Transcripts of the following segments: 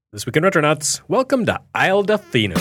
This Week in Retronauts, welcome to Isle Delfino.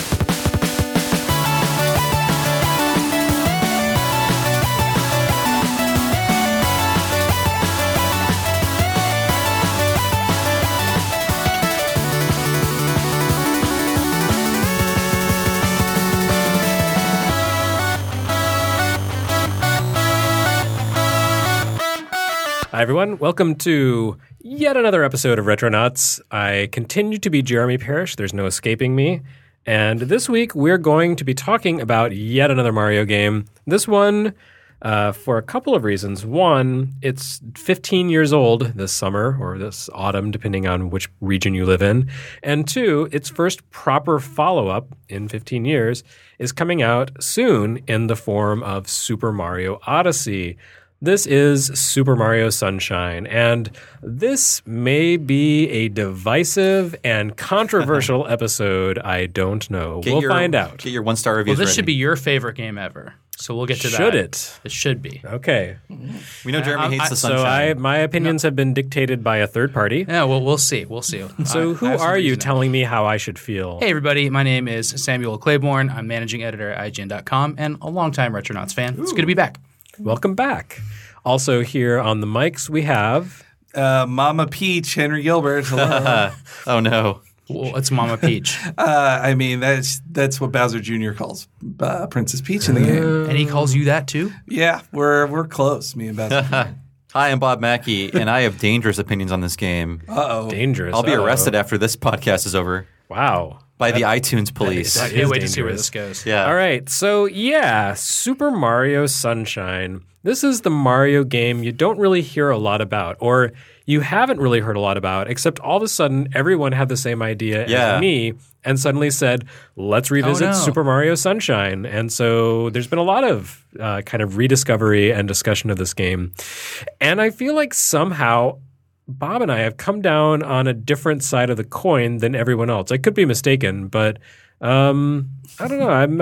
Hi, everyone. Welcome to yet another episode of Retronauts. I continue to be Jeremy Parrish. There's no escaping me. And this week, we're going to be talking about yet another Mario game. This one, for a couple of reasons. One, it's 15 years old this summer, or this autumn, depending on which region you live in. And two, its first proper follow-up in 15 years is coming out soon in the form of Super Mario Odyssey. This is Super Mario Sunshine, and this may be a divisive and controversial episode. I don't know. We'll find out. Get your one-star reviews. Well, this should be your favorite game ever, so we'll get to that. Should it? It should be. Okay. We know Jeremy hates the sunshine. So my opinions have been dictated by a third party. Yeah, well, we'll see. We'll see. So who are you telling me how I should feel? Hey, everybody. My name is Samuel Claiborne. I'm managing editor at IGN.com and a longtime Retronauts fan. It's good to be back. Welcome back. Also here on the mics, we have... Mama Peach, Henry Gilbert. Hello. Oh, no. Well, it's Mama Peach. I mean, that's what Bowser Jr. calls Princess Peach in the game. And he calls you that, too? Yeah, we're close, me and Bowser Jr. Hi, I'm Bob Mackey, and I have dangerous opinions on this game. Uh-oh. Dangerous. I'll be arrested after this podcast is over. Wow. By the iTunes police. I can't wait to see where this goes. Yeah. All right. So, yeah, Super Mario Sunshine. This is the Mario game you don't really hear a lot about, or you haven't really heard a lot about, except all of a sudden everyone had the same idea as me and suddenly said, let's revisit Super Mario Sunshine. And so there's been a lot of kind of rediscovery and discussion of this game. And I feel like somehow Bob and I have come down on a different side of the coin than everyone else. I could be mistaken, but I don't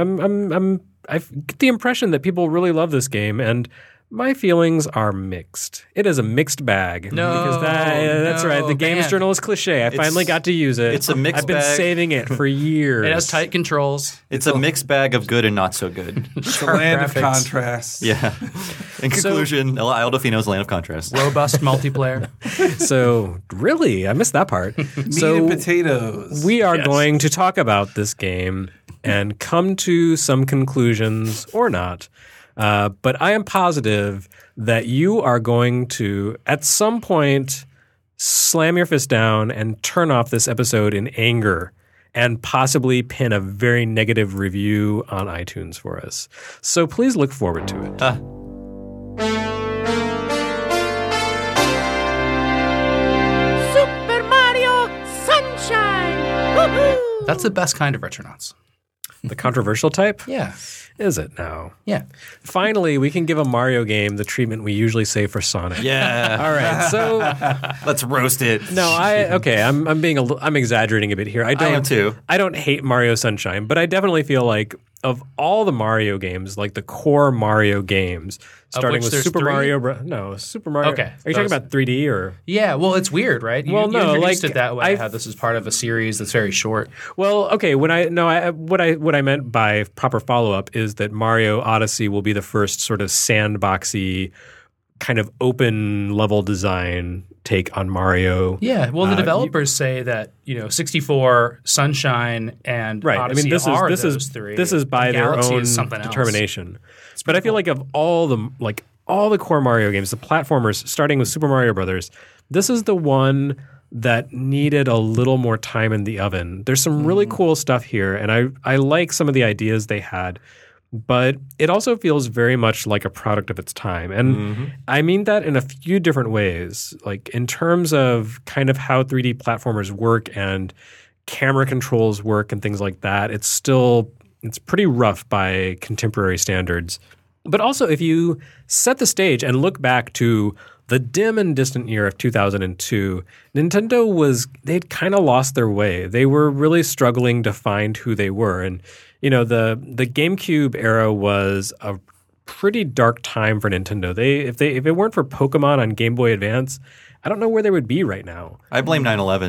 know. I get the impression that people really love this game, and my feelings are mixed. It is a mixed bag. No, because that's right. The games journalist cliche. I finally got to use it. It's a mixed I've been bag. saving it for years. It has tight controls. It's a mixed bag of good and not so good. It's a land of graphics. contrast. Yeah. In conclusion, Isle Delfino's land of contrast. Robust multiplayer. So really, I missed that part. Meat and potatoes. We are going to talk about this game and come to some conclusions or not. But I am positive that you are going to, at some point, slam your fist down and turn off this episode in anger and possibly pin a very negative review on iTunes for us. So please look forward to it. Super Mario Sunshine! Woohoo! That's the best kind of Retronauts. The controversial type? Yeah. Is it now? Yeah. Finally, we can give a Mario game the treatment we usually say for Sonic. Yeah. All right, so Let's roast it. no, I'm exaggerating a bit here. I am too. I don't hate Mario Sunshine, but I definitely feel like of all the Mario games, like the core Mario games, starting which with there's Super three? Mario. Super Mario. Okay, Are you talking those- about 3D or? Yeah, well, it's weird, right? You introduced it that way. How this is part of a series that's very short. Well, okay. What I meant by proper follow up is that Mario Odyssey will be the first sort of sandboxy, kind of open level design take on Mario. Yeah, well, the developers say that 64, Sunshine, and Right. Odyssey I mean, those three. this is by And their Galaxy own is something else. determination. But I feel like of all the core Mario games, the platformers, starting with Super Mario Brothers, this is the one that needed a little more time in the oven. There's some really cool stuff here, and I like some of the ideas they had. But it also feels very much like a product of its time. And I mean that in a few different ways. Like in terms of kind of how 3D platformers work and camera controls work and things like that, it's pretty rough by contemporary standards. But also if you set the stage and look back to the dim and distant year of 2002, they'd kind of lost their way. They were really struggling to find who they were. And the GameCube era was a pretty dark time for Nintendo. If it weren't for Pokemon on Game Boy Advance, I don't know where they would be right now. I blame 9/11.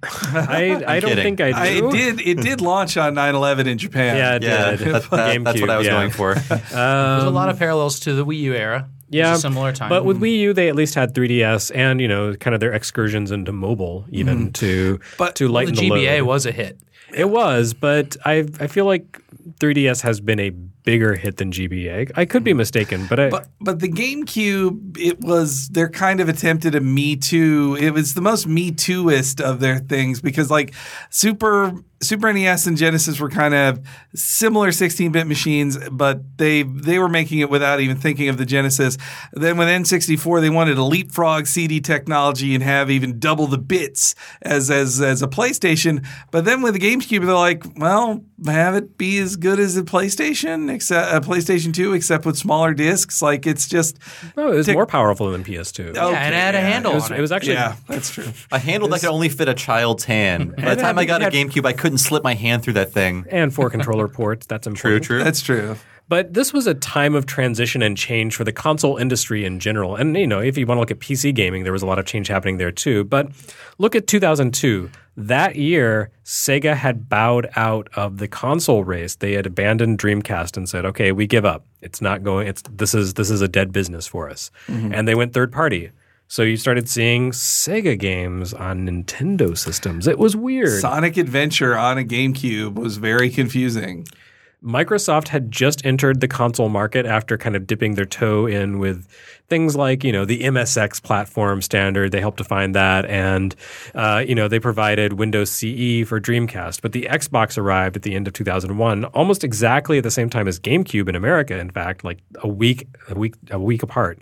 I don't kidding. think I do. It did launch on 9/11 in Japan. Yeah, it Yeah, did. that's what I GameCube, was yeah. going for. There's a lot of parallels to the Wii U era. Yeah, It's a similar time. But with Wii U, they at least had 3DS and kind of their excursions into mobile, even to the lighten the GBA load. was a hit. It was, but I feel like 3DS has been a bigger hit than GBA. I could be mistaken, but But the GameCube, their kind of attempted a Me Too. It was the most Me Tooist of their things because like Super NES and Genesis were kind of similar 16-bit machines, but they were making it without even thinking of the Genesis. Then with N64, they wanted to leapfrog CD technology and have even double the bits as a PlayStation. But then with the GameCube, they're like, well, have it be as good as a PlayStation, except a PlayStation 2, except with smaller discs. Like it's just no, it was more powerful than PS2. Yeah, and it had a handle on it. It was actually that's true. A handle that could only fit a child's hand. By the time I got a GameCube, I couldn't slip my hand through that thing. and 4 controller ports. That's important. True. That's true. But this was a time of transition and change for the console industry in general. And, if you want to look at PC gaming, there was a lot of change happening there too. But look at 2002. That year, Sega had bowed out of the console race. They had abandoned Dreamcast and said, okay, we give up. It's not going – this is a dead business for us. Mm-hmm. And they went third party. So you started seeing Sega games on Nintendo systems. It was weird. Sonic Adventure on a GameCube was very confusing. Microsoft had just entered the console market after kind of dipping their toe in with things like, the MSX platform standard. They helped define that. And, they provided Windows CE for Dreamcast. But the Xbox arrived at the end of 2001, almost exactly at the same time as GameCube in America, in fact, like a week apart.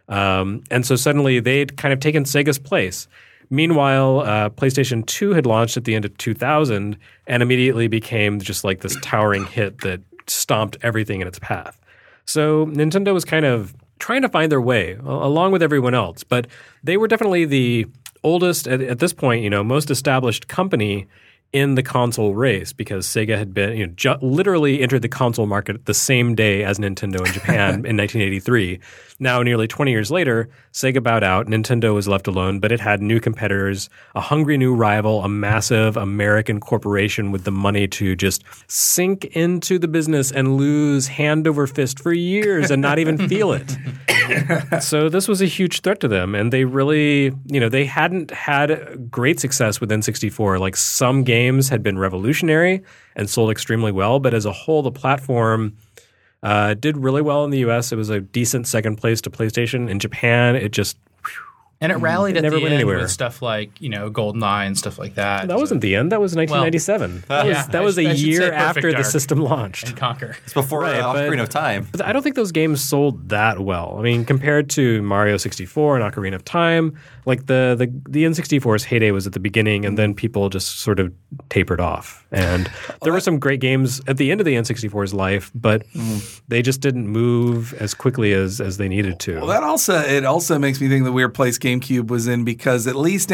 And so suddenly they'd kind of taken Sega's place. Meanwhile, PlayStation 2 had launched at the end of 2000 and immediately became just like this towering hit that stomped everything in its path. So Nintendo was kind of trying to find their way along with everyone else, but they were definitely the oldest, at this point, most established company in the console race because Sega had been, literally entered the console market the same day as Nintendo in Japan in 1983. Now, nearly 20 years later, Sega bowed out. Nintendo was left alone, but it had new competitors, a hungry new rival, a massive American corporation with the money to just sink into the business and lose hand over fist for years and not even feel it. So this was a huge threat to them, and they really, they hadn't had great success with N64. Like some games had been revolutionary and sold extremely well, but as a whole, the platform did really well in the U.S. It was a decent second place to PlayStation. In Japan, it just And it rallied at never the went end anywhere. with stuff like, GoldenEye and stuff like that. that wasn't the end. That was 1997. that was a I should say year Perfect after the Dark. system launched. And Conquer. It's before Right, but- Ocarina of Time. But I don't think those games sold that well. I mean, compared to Mario 64 and Ocarina of Time, like the N64's heyday was at the beginning, and then people just sort of tapered off. And there were some great games at the end of the N64's life, but they just didn't move as quickly as they needed to. Well, it also makes me think the weird place GameCube was in, because at least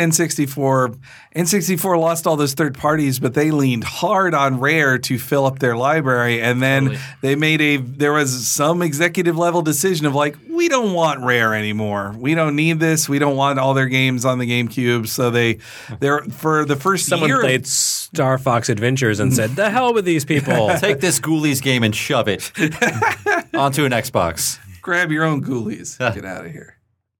N64 lost all those third parties, but they leaned hard on Rare to fill up their library, and then there was some executive level decision of like, we don't want Rare anymore. We don't need this. We don't want all their games on the GameCube. So they're for the first Someone year. played Star Fox Adventures and said, "The hell with these people." Take this Ghoulies game and shove it onto an Xbox. Grab your own ghoulies. Get out of here.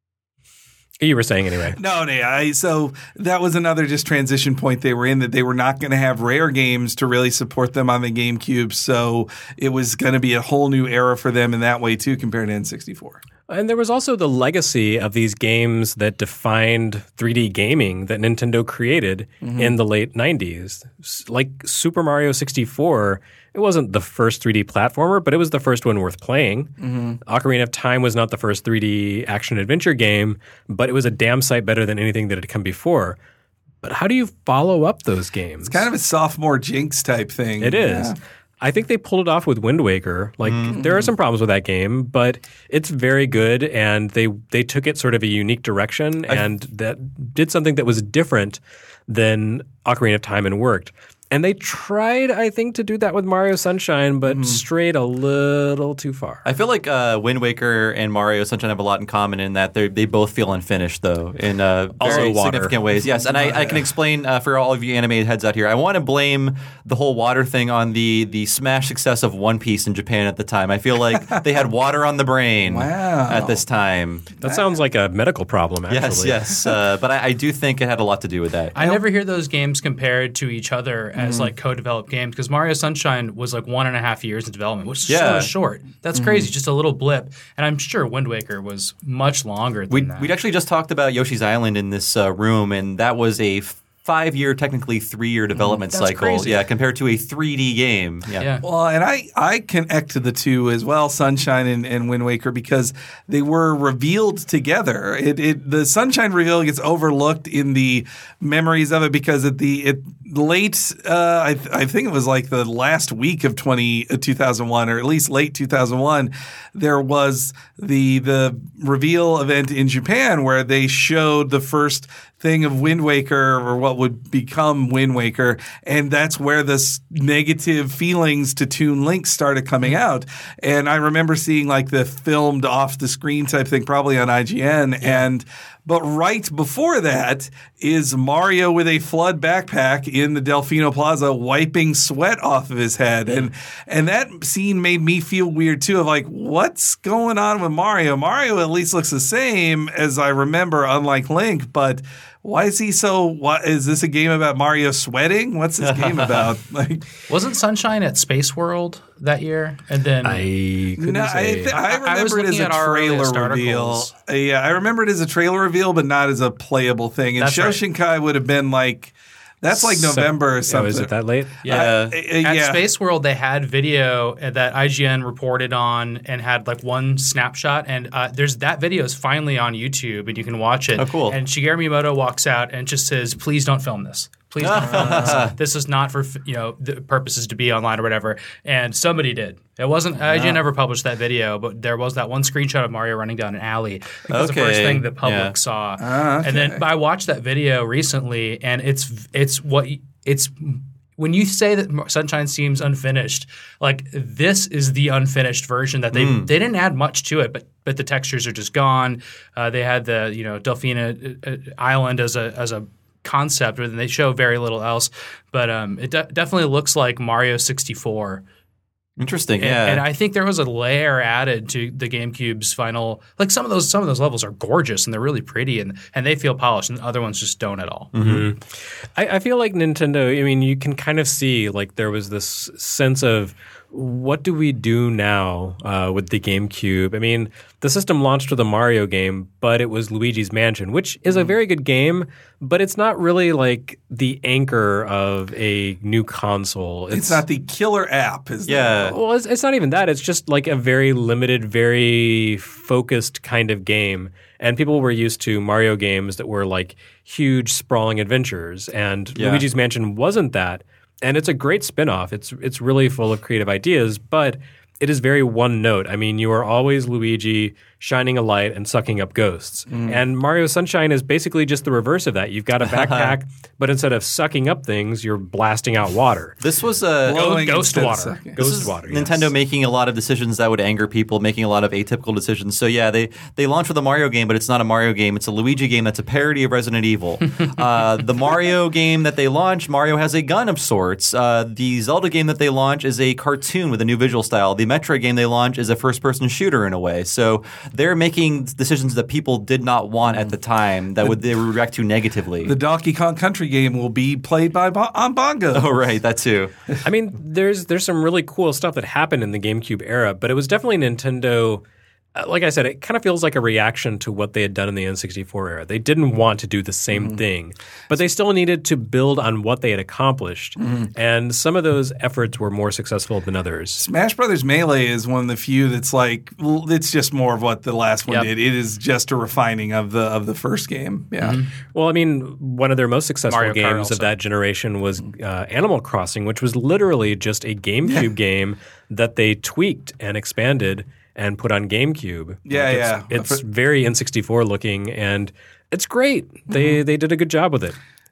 You were saying anyway. No. So that was another just transition point they were in, that they were not going to have Rare games to really support them on the GameCube. So it was going to be a whole new era for them in that way too, compared to N64. And there was also the legacy of these games that defined 3D gaming that Nintendo created in the late 90s. Like Super Mario 64, it wasn't the first 3D platformer, but it was the first one worth playing. Ocarina of Time was not the first 3D action-adventure game, but it was a damn sight better than anything that had come before. But how do you follow up those games? It's kind of a sophomore jinx type thing. It is. Yeah. I think they pulled it off with Wind Waker. Like there are some problems with that game, but it's very good, and they took it sort of a unique direction and that did something that was different than Ocarina of Time and worked. And they tried, I think, to do that with Mario Sunshine, but strayed a little too far. I feel like Wind Waker and Mario Sunshine have a lot in common in that they both feel unfinished, though, in very water. significant ways. Yes, and I can explain for all of you animated heads out here. I want to blame the whole water thing on the smash success of One Piece in Japan at the time. I feel like they had water on the brain at this time. That sounds like a medical problem, actually. Yes. But I do think it had a lot to do with that. I never hear those games compared to each other as like co-developed games because Mario Sunshine was like 1.5 years in development, which is so short. That's crazy, just a little blip. And I'm sure Wind Waker was much longer than that. We'd actually just talked about Yoshi's Island in this room, and that was a 5-year, technically 3-year development cycle. Crazy. Yeah, compared to a 3D game. Yeah. Well, and I connect to the two as well, Sunshine and Wind Waker, because they were revealed together. The Sunshine reveal gets overlooked in the memories of it because at the late, I think it was like the last week of 2001, or at least late 2001, there was the reveal event in Japan where they showed the first thing of Wind Waker, or what would become Wind Waker, and that's where the negative feelings to Toon Link started coming out. And I remember seeing like the filmed off the screen type thing, probably on IGN, but right before that is Mario with a flood backpack in the Delfino Plaza wiping sweat off of his head. And that scene made me feel weird too, of like, what's going on with Mario? Mario at least looks the same as I remember, unlike Link, but why is he is this a game about Mario sweating? What's this game about? Like, wasn't Sunshine at Space World that year? And then I couldn't say. I remember it as a trailer reveal. Yeah, I remember it as a trailer reveal, but not as a playable thing. And Shoshinkai would have been like, that's like November or something. Oh, is it that late? Yeah. At Space World, they had video that IGN reported on and had like one snapshot. And that video is finally on YouTube, and you can watch it. Oh, cool. And Shigeru Miyamoto walks out and just says, please don't film this. Please don't film this. This is not for the purposes to be online or whatever. And somebody did. It wasn't IGN never published that video, but there was that one screenshot of Mario running down an alley. That was the first thing the public saw. And then I watched that video recently, and it's when you say that Sunshine seems unfinished, like this is the unfinished version that they didn't add much to it, but the textures are just gone. They had the Delfina Island as a concept, and they show very little else. But it definitely looks like Mario 64. Interesting, yeah. And I think there was a layer added to the GameCube's final. Like some of those levels are gorgeous and they're really pretty and they feel polished, and other ones just don't at all. Mm-hmm. I feel like Nintendo. I mean, you can kind of see like there was this sense of, what do we do now with the GameCube? I mean, the system launched with a Mario game, but it was Luigi's Mansion, which is a very good game, but it's not really like the anchor of a new console. It's not the killer app, is it? Well, it's not even that. It's just like a very limited, very focused kind of game. And people were used to Mario games that were like huge, sprawling adventures, and Luigi's Mansion wasn't that. And it's a great spin-off. It's really full of creative ideas, but it is very one note. I mean, you are always Luigi shining a light and sucking up ghosts. And Mario Sunshine is basically just the reverse of that. You've got a backpack, but instead of sucking up things, you're blasting out water. This was a ghost water. Ghost water. Yes. Nintendo making a lot of decisions that would anger people, making a lot of atypical decisions. So yeah, they launched with a Mario game, but it's not a Mario game. It's a Luigi game that's a parody of Resident Evil. The Mario game that they launched, Mario has a gun of sorts. The Zelda game that they launch is a cartoon with a new visual style. The Metroid game they launch is a first-person shooter in a way. So they're making decisions that people did not want at the time that they would react to negatively. The Donkey Kong Country game will be played on Bongo. Oh, right, that too. I mean, there's some really cool stuff that happened in the GameCube era, but it was definitely Nintendo. Like I said, it kind of feels like a reaction to what they had done in the N64 era. They didn't want to do the same thing, but they still needed to build on what they had accomplished. And some of those efforts were more successful than others. Smash Brothers Melee is one of the few that's like, it's just more of what the last one did. It is just a refining of the first game. Yeah. Well, I mean, one of their most successful Mario Kart games also. of that generation was Animal Crossing, which was literally just a GameCube game that they tweaked and expanded and put on GameCube. It's very N64 looking, and it's great. They did a good job with it.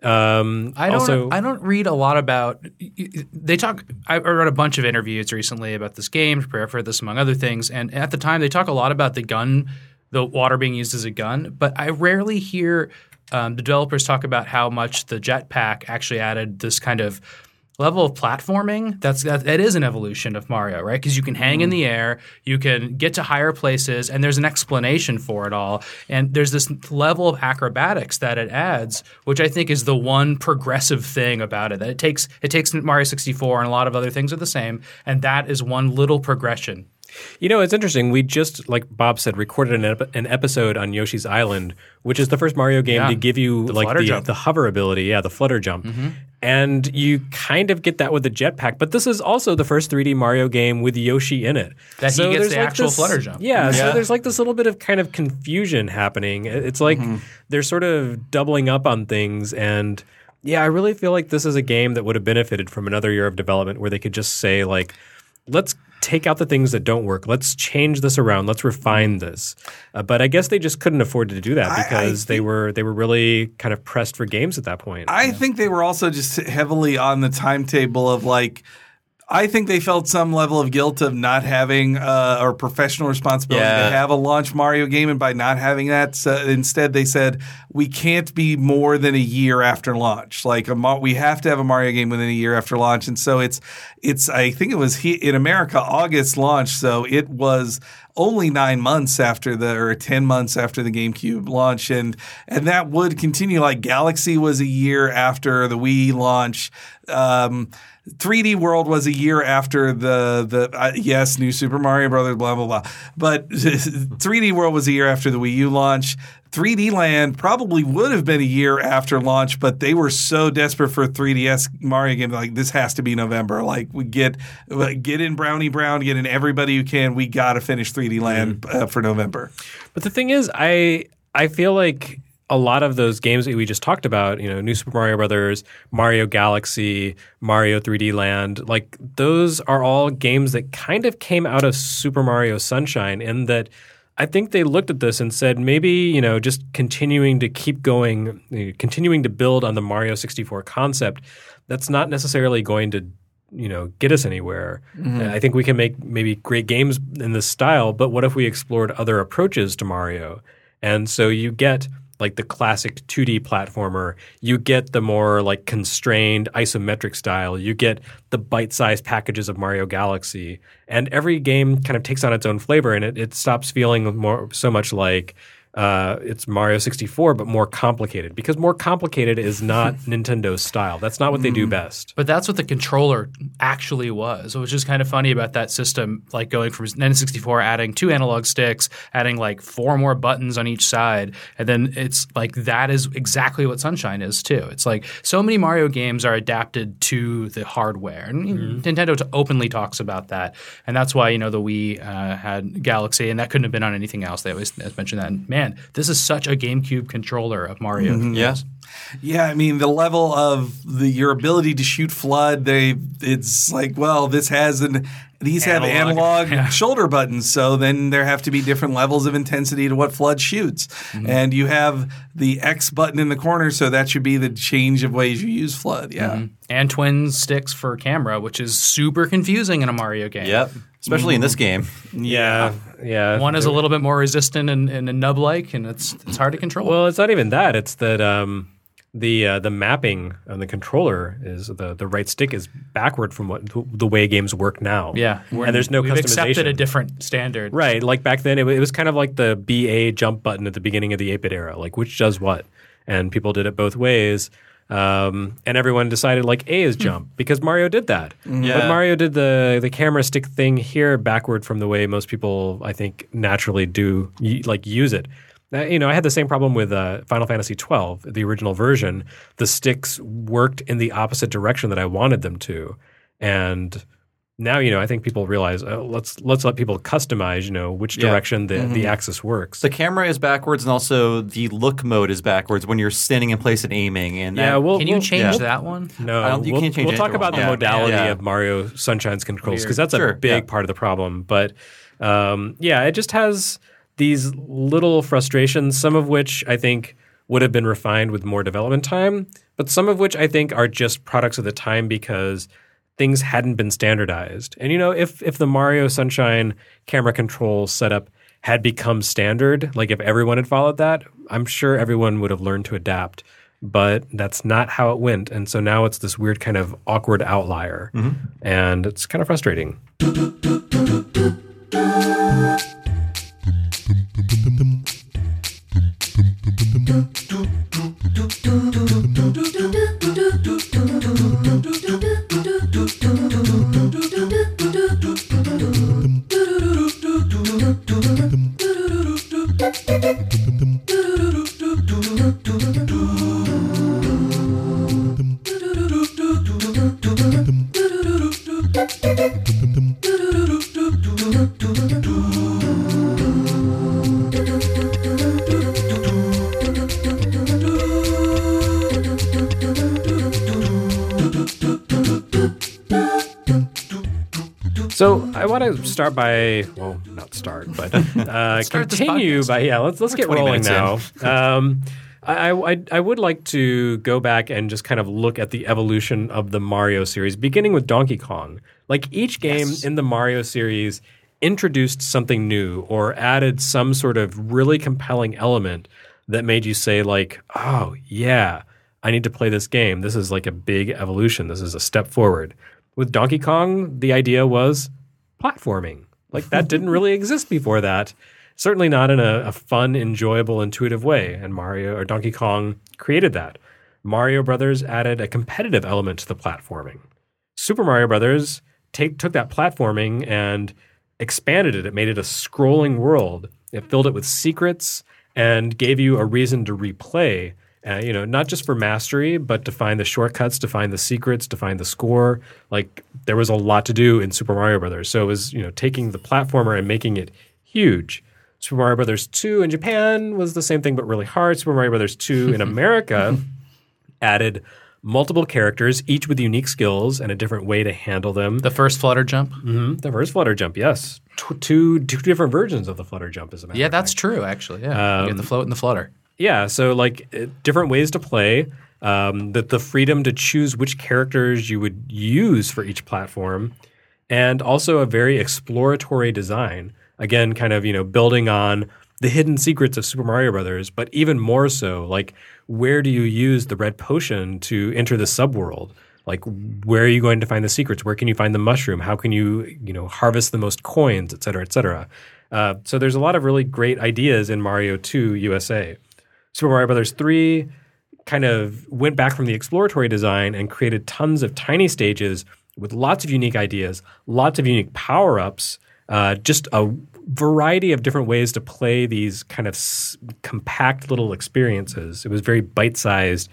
I don't read a lot about. They talk. I read a bunch of interviews recently about this game to prepare for this, among other things. And at the time, they talk a lot about the water being used as a gun. But I rarely hear the developers talk about how much the jetpack actually added this kind of level of platforming. That is an evolution of Mario, right? Because you can hang in the air, you can get to higher places, and there's an explanation for it all. And there's this level of acrobatics that it adds, which I think is the one progressive thing about it. That it takes Mario 64 and a lot of other things are the same, and that is one little progression. You know, it's interesting. We just, like Bob said, recorded an episode on Yoshi's Island, which is the first Mario game to give you the hover ability, the flutter jump. And you kind of get that with the jetpack. But this is also the first 3D Mario game with Yoshi in it. That he gets the actual flutter jump. Yeah, so there's like this little bit of kind of confusion happening. It's like they're sort of doubling up on things. And yeah, I really feel like this is a game that would have benefited from another year of development where they could just say, like, let's take out the things that don't work. Let's change this around. Let's refine this. But I guess they just couldn't afford to do that because they were really kind of pressed for games at that point. I think they were also just heavily on the timetable of like. I think they felt some level of guilt of not having or professional responsibility to have a launch Mario game, and by not having that, instead they said we can't be more than a year after launch. Like we have to have a Mario game within a year after launch, and so it's I think it was in America August launch, so it was only 9 months after or 10 months after the GameCube launch, and that would continue. Like Galaxy was a year after the Wii launch. 3D World was a year after the New Super Mario Brothers, blah blah blah. But 3D World was a year after the Wii U launch. 3D Land probably would have been a year after launch, but they were so desperate for a 3DS Mario game, like this has to be November. Like we get in Brownie Brown, get in everybody who can. We got to finish 3D Land for November. But the thing is, I feel like a lot of those games that we just talked about, New Super Mario Brothers, Mario Galaxy, Mario 3D Land, like those are all games that kind of came out of Super Mario Sunshine, in that I think they looked at this and said maybe, just continuing to keep going, continuing to build on the Mario 64 concept, that's not necessarily going to get us anywhere. I think we can make maybe great games in this style, but what if we explored other approaches to Mario? And so you get like the classic 2D platformer, you get the more like constrained isometric style, you get the bite-sized packages of Mario Galaxy, and every game kind of takes on its own flavor, and it stops feeling so much like it's Mario 64, but more complicated, because more complicated is not Nintendo's style. That's not what they do best. But that's what the controller actually was. It was just kind of funny about that system, like going from N64, adding 2 analog sticks, adding like 4 more buttons on each side, and then it's like that is exactly what Sunshine is too. It's like so many Mario games are adapted to the hardware, and Nintendo openly talks about that, and that's why the Wii had Galaxy, and that couldn't have been on anything else. They always mention that. And man, this is such a GameCube controller of Mario. Yes. Yeah, I mean the level of your ability to shoot FLUDD, it's like, well, these have analog shoulder buttons, so then there have to be different levels of intensity to what FLUDD shoots. And you have the X button in the corner, so that should be the change of ways you use FLUDD. Yeah. And twin sticks for camera, which is super confusing in a Mario game. Yep. Especially in this game. Yeah. One is a little bit more resistant and nub-like, and it's hard to control. Well, it's not even that. It's that the mapping on the controller is the right stick is backward from the way games work now. Yeah. And there's no we've customization. Accepted a different standard. Right. Like back then, it was kind of like the BA jump button at the beginning of the 8-bit era, like which does what. And people did it both ways. And everyone decided like A is jump because Mario did that. Yeah. But Mario did the camera stick thing here backward from the way most people, I think, naturally do use it. I had the same problem with Final Fantasy XII, the original version. The sticks worked in the opposite direction that I wanted them to. And now, I think people realize let's let people customize, which direction the axis works. The camera is backwards, and also the look mode is backwards when you're standing in place and aiming. And can you change that one? No, you can't change. We'll talk about the modality of Mario Sunshine's controls because that's a big part of the problem. But it just has these little frustrations, some of which I think would have been refined with more development time, but some of which I think are just products of the time because things hadn't been standardized. And, if the Mario Sunshine camera control setup had become standard, like if everyone had followed that, I'm sure everyone would have learned to adapt. But that's not how it went. And so now it's this weird kind of awkward outlier. And it's kind of frustrating. So I want to start by, well, not start, but continue by, let's get rolling now. I would like to go back and just kind of look at the evolution of the Mario series, beginning with Donkey Kong. Like each game in the Mario series introduced something new or added some sort of really compelling element that made you say like, oh yeah, I need to play this game. This is like a big evolution. This is a step forward. With Donkey Kong, the idea was platforming. Like that didn't really exist before that. Certainly not in a fun, enjoyable, intuitive way. And Mario or Donkey Kong created that. Mario Brothers added a competitive element to the platforming. Super Mario Brothers took that platforming and expanded it. It made it a scrolling world. It filled it with secrets and gave you a reason to replay. Not just for mastery, but to find the shortcuts, to find the secrets, to find the score. Like there was a lot to do in Super Mario Brothers. So it was, taking the platformer and making it huge. Super Mario Brothers 2 in Japan was the same thing, but really hard. Super Mario Brothers 2 in America added multiple characters, each with unique skills and a different way to handle them. The first Flutter Jump? Mm-hmm. The first Flutter Jump, yes. Two different versions of the Flutter Jump, as a matter of fact. Yeah, that's true, actually. Yeah, you get the float and the flutter. Yeah, so different ways to play, the freedom to choose which characters you would use for each platform, and also a very exploratory design. Again, kind of, building on the hidden secrets of Super Mario Brothers, but even more so, like where do you use the red potion to enter the subworld? Like where are you going to find the secrets? Where can you find the mushroom? How can you, harvest the most coins, et cetera, et cetera. So there's a lot of really great ideas in Mario 2 USA. Super Mario Brothers 3 kind of went back from the exploratory design and created tons of tiny stages with lots of unique ideas, lots of unique power-ups, just a variety of different ways to play these kind of compact little experiences. It was very bite-sized.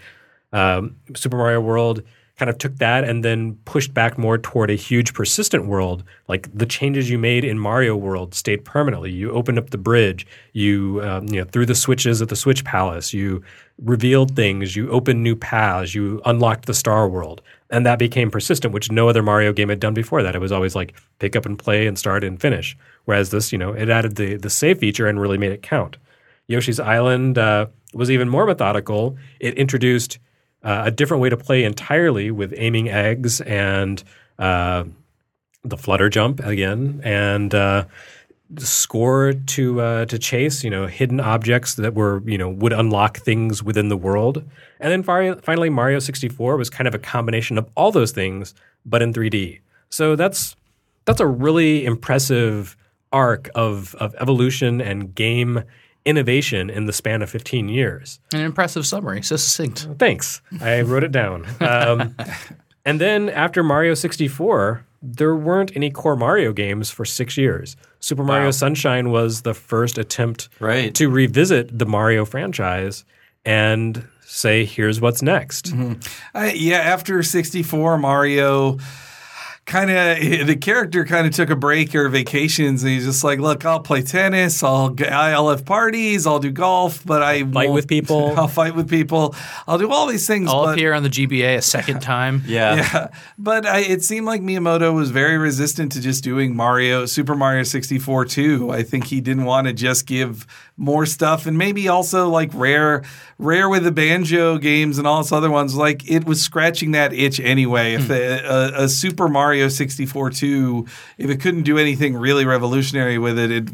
Super Mario World kind of took that and then pushed back more toward a huge persistent world. Like the changes you made in Mario World stayed permanently. You opened up the bridge. You threw the switches at the Switch Palace. You revealed things. You opened new paths. You unlocked the Star World. And that became persistent, which no other Mario game had done before that. It was always like pick up and play and start and finish. Whereas this, it added the save feature and really made it count. Yoshi's Island was even more methodical. It introduced a different way to play entirely with aiming eggs and the flutter jump again, and score to chase, hidden objects that were, would unlock things within the world. And then finally, Mario 64 was kind of a combination of all those things, but in 3D. So that's a really impressive arc of evolution and game innovation in the span of 15 years. An impressive summary, so succinct. Thanks. I wrote it down. And then after Mario 64, there weren't any core Mario games for 6 years. Super Mario Sunshine was the first attempt to revisit the Mario franchise and say, here's what's next. Mm-hmm. After 64, Mario the character kind of took a break or vacations, and he's just like, look, I'll play tennis, I'll have parties, I'll do golf, but I Fight with people. I'll fight with people. I'll do all these things. I'll but, appear on the GBA a second time. yeah, but it seemed like Miyamoto was very resistant to just doing Super Mario 64 too. I think he didn't want to just give more stuff, and maybe also like Rare with the Banjo games and all its other ones, like it was scratching that itch anyway. If a Super Mario 64 2, if it couldn't do anything really revolutionary with it,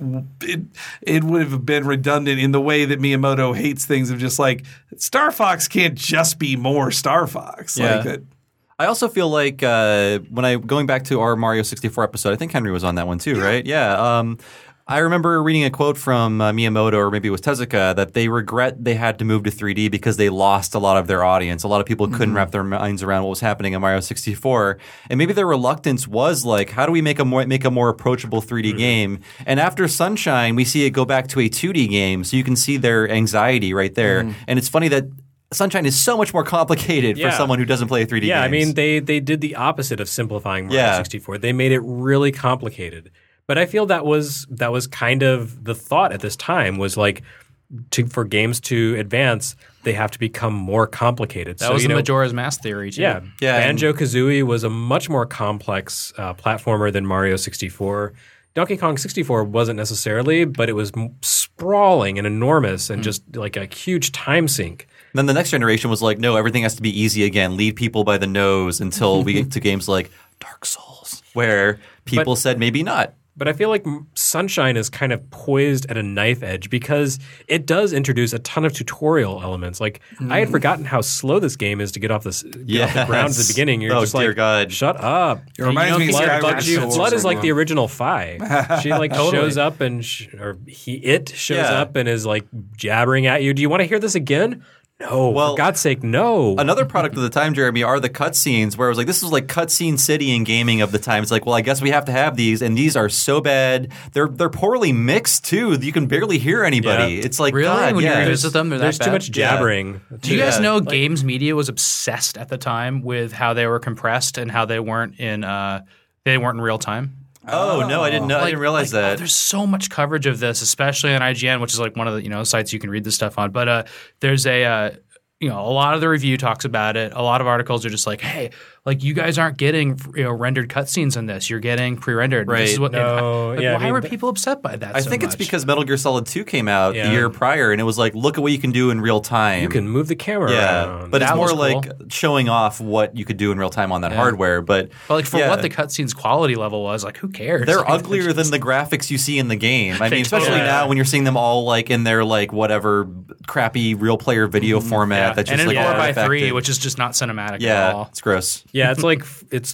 it would have been redundant in the way that Miyamoto hates things of just like Star Fox can't just be more Star Fox. Yeah. Like that. I also feel like going back to our Mario 64 episode, I think Henry was on that one too, right? Yeah. I remember reading a quote from Miyamoto, or maybe it was Tezuka, that they regret they had to move to 3D because they lost a lot of their audience. A lot of people couldn't wrap their minds around what was happening in Mario 64, and maybe their reluctance was like, how do we make a more approachable 3D game? And after Sunshine, we see it go back to a 2D game, so you can see their anxiety right there. And it's funny that Sunshine is so much more complicated for someone who doesn't play 3D games. Yeah, I mean, they did the opposite of simplifying Mario 64. They made it really complicated. But I feel that was kind of the thought at this time was like for games to advance, they have to become more complicated. That was the Majora's Mask theory too. Yeah. Banjo-Kazooie was a much more complex platformer than Mario 64. Donkey Kong 64 wasn't necessarily, but it was sprawling and enormous and just like a huge time sink. And then the next generation was like, no, everything has to be easy again. Lead people by the nose until we get to games like Dark Souls, where people said maybe not. But I feel like Sunshine is kind of poised at a knife edge because it does introduce a ton of tutorial elements. Like I had forgotten how slow this game is to get off the ground at the beginning. You're just dear like, God. shut up. It reminds me of Skyward Sword. Flood is like the original Fi. She like shows up and shows up and is like jabbering at you. Do you want to hear this again? No, for God's sake, no. Another product of the time, Jeremy, are the cutscenes where it was like, this was like cutscene city in gaming of the time. It's like, well, I guess we have to have these, and these are so bad. They're poorly mixed, too. You can barely hear anybody. Yeah. It's like, really? God, When you revisit them, there's too much jabbering. Do you guys know Games Media was obsessed at the time with how they were compressed and how they weren't in real time? Oh, no, I didn't know. I didn't realize that. There's so much coverage of this, especially on IGN, which is like one of the sites you can read this stuff on. But there's a lot of the review talks about it. A lot of articles are just like, hey, like you guys aren't getting rendered cutscenes in this. You're getting pre-rendered. Right. This is what, why were but people upset by that? I think it's because Metal Gear Solid 2 came out the year prior, and it was like, look at what you can do in real time. You can move the camera around. But that it's more cool. like showing off what you could do in real time on that hardware. But like for what the cutscenes quality level was, like who cares? They're like, uglier than the graphics you see in the game. I mean, especially now when you're seeing them all like in their like whatever crappy real player video format that's just and like in 4x3, effective. which is just not cinematic at all. It's gross. Yeah, it's like it's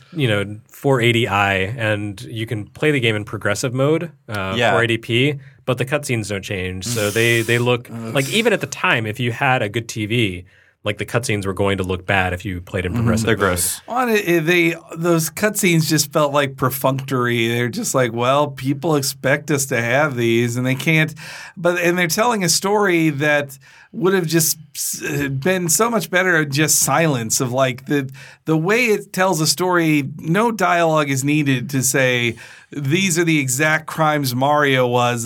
480i, and you can play the game in progressive mode, 480p, but the cutscenes don't change. So they look like, even at the time, if you had a good TV, like the cutscenes were going to look bad if you played in progressive They're mode. gross. Those cutscenes just felt like perfunctory. They're just like, well, people expect us to have these, and they can't. And they're telling a story that would have just been so much better at just silence of like the way it tells a story. No dialogue is needed to say these are the exact crimes Mario was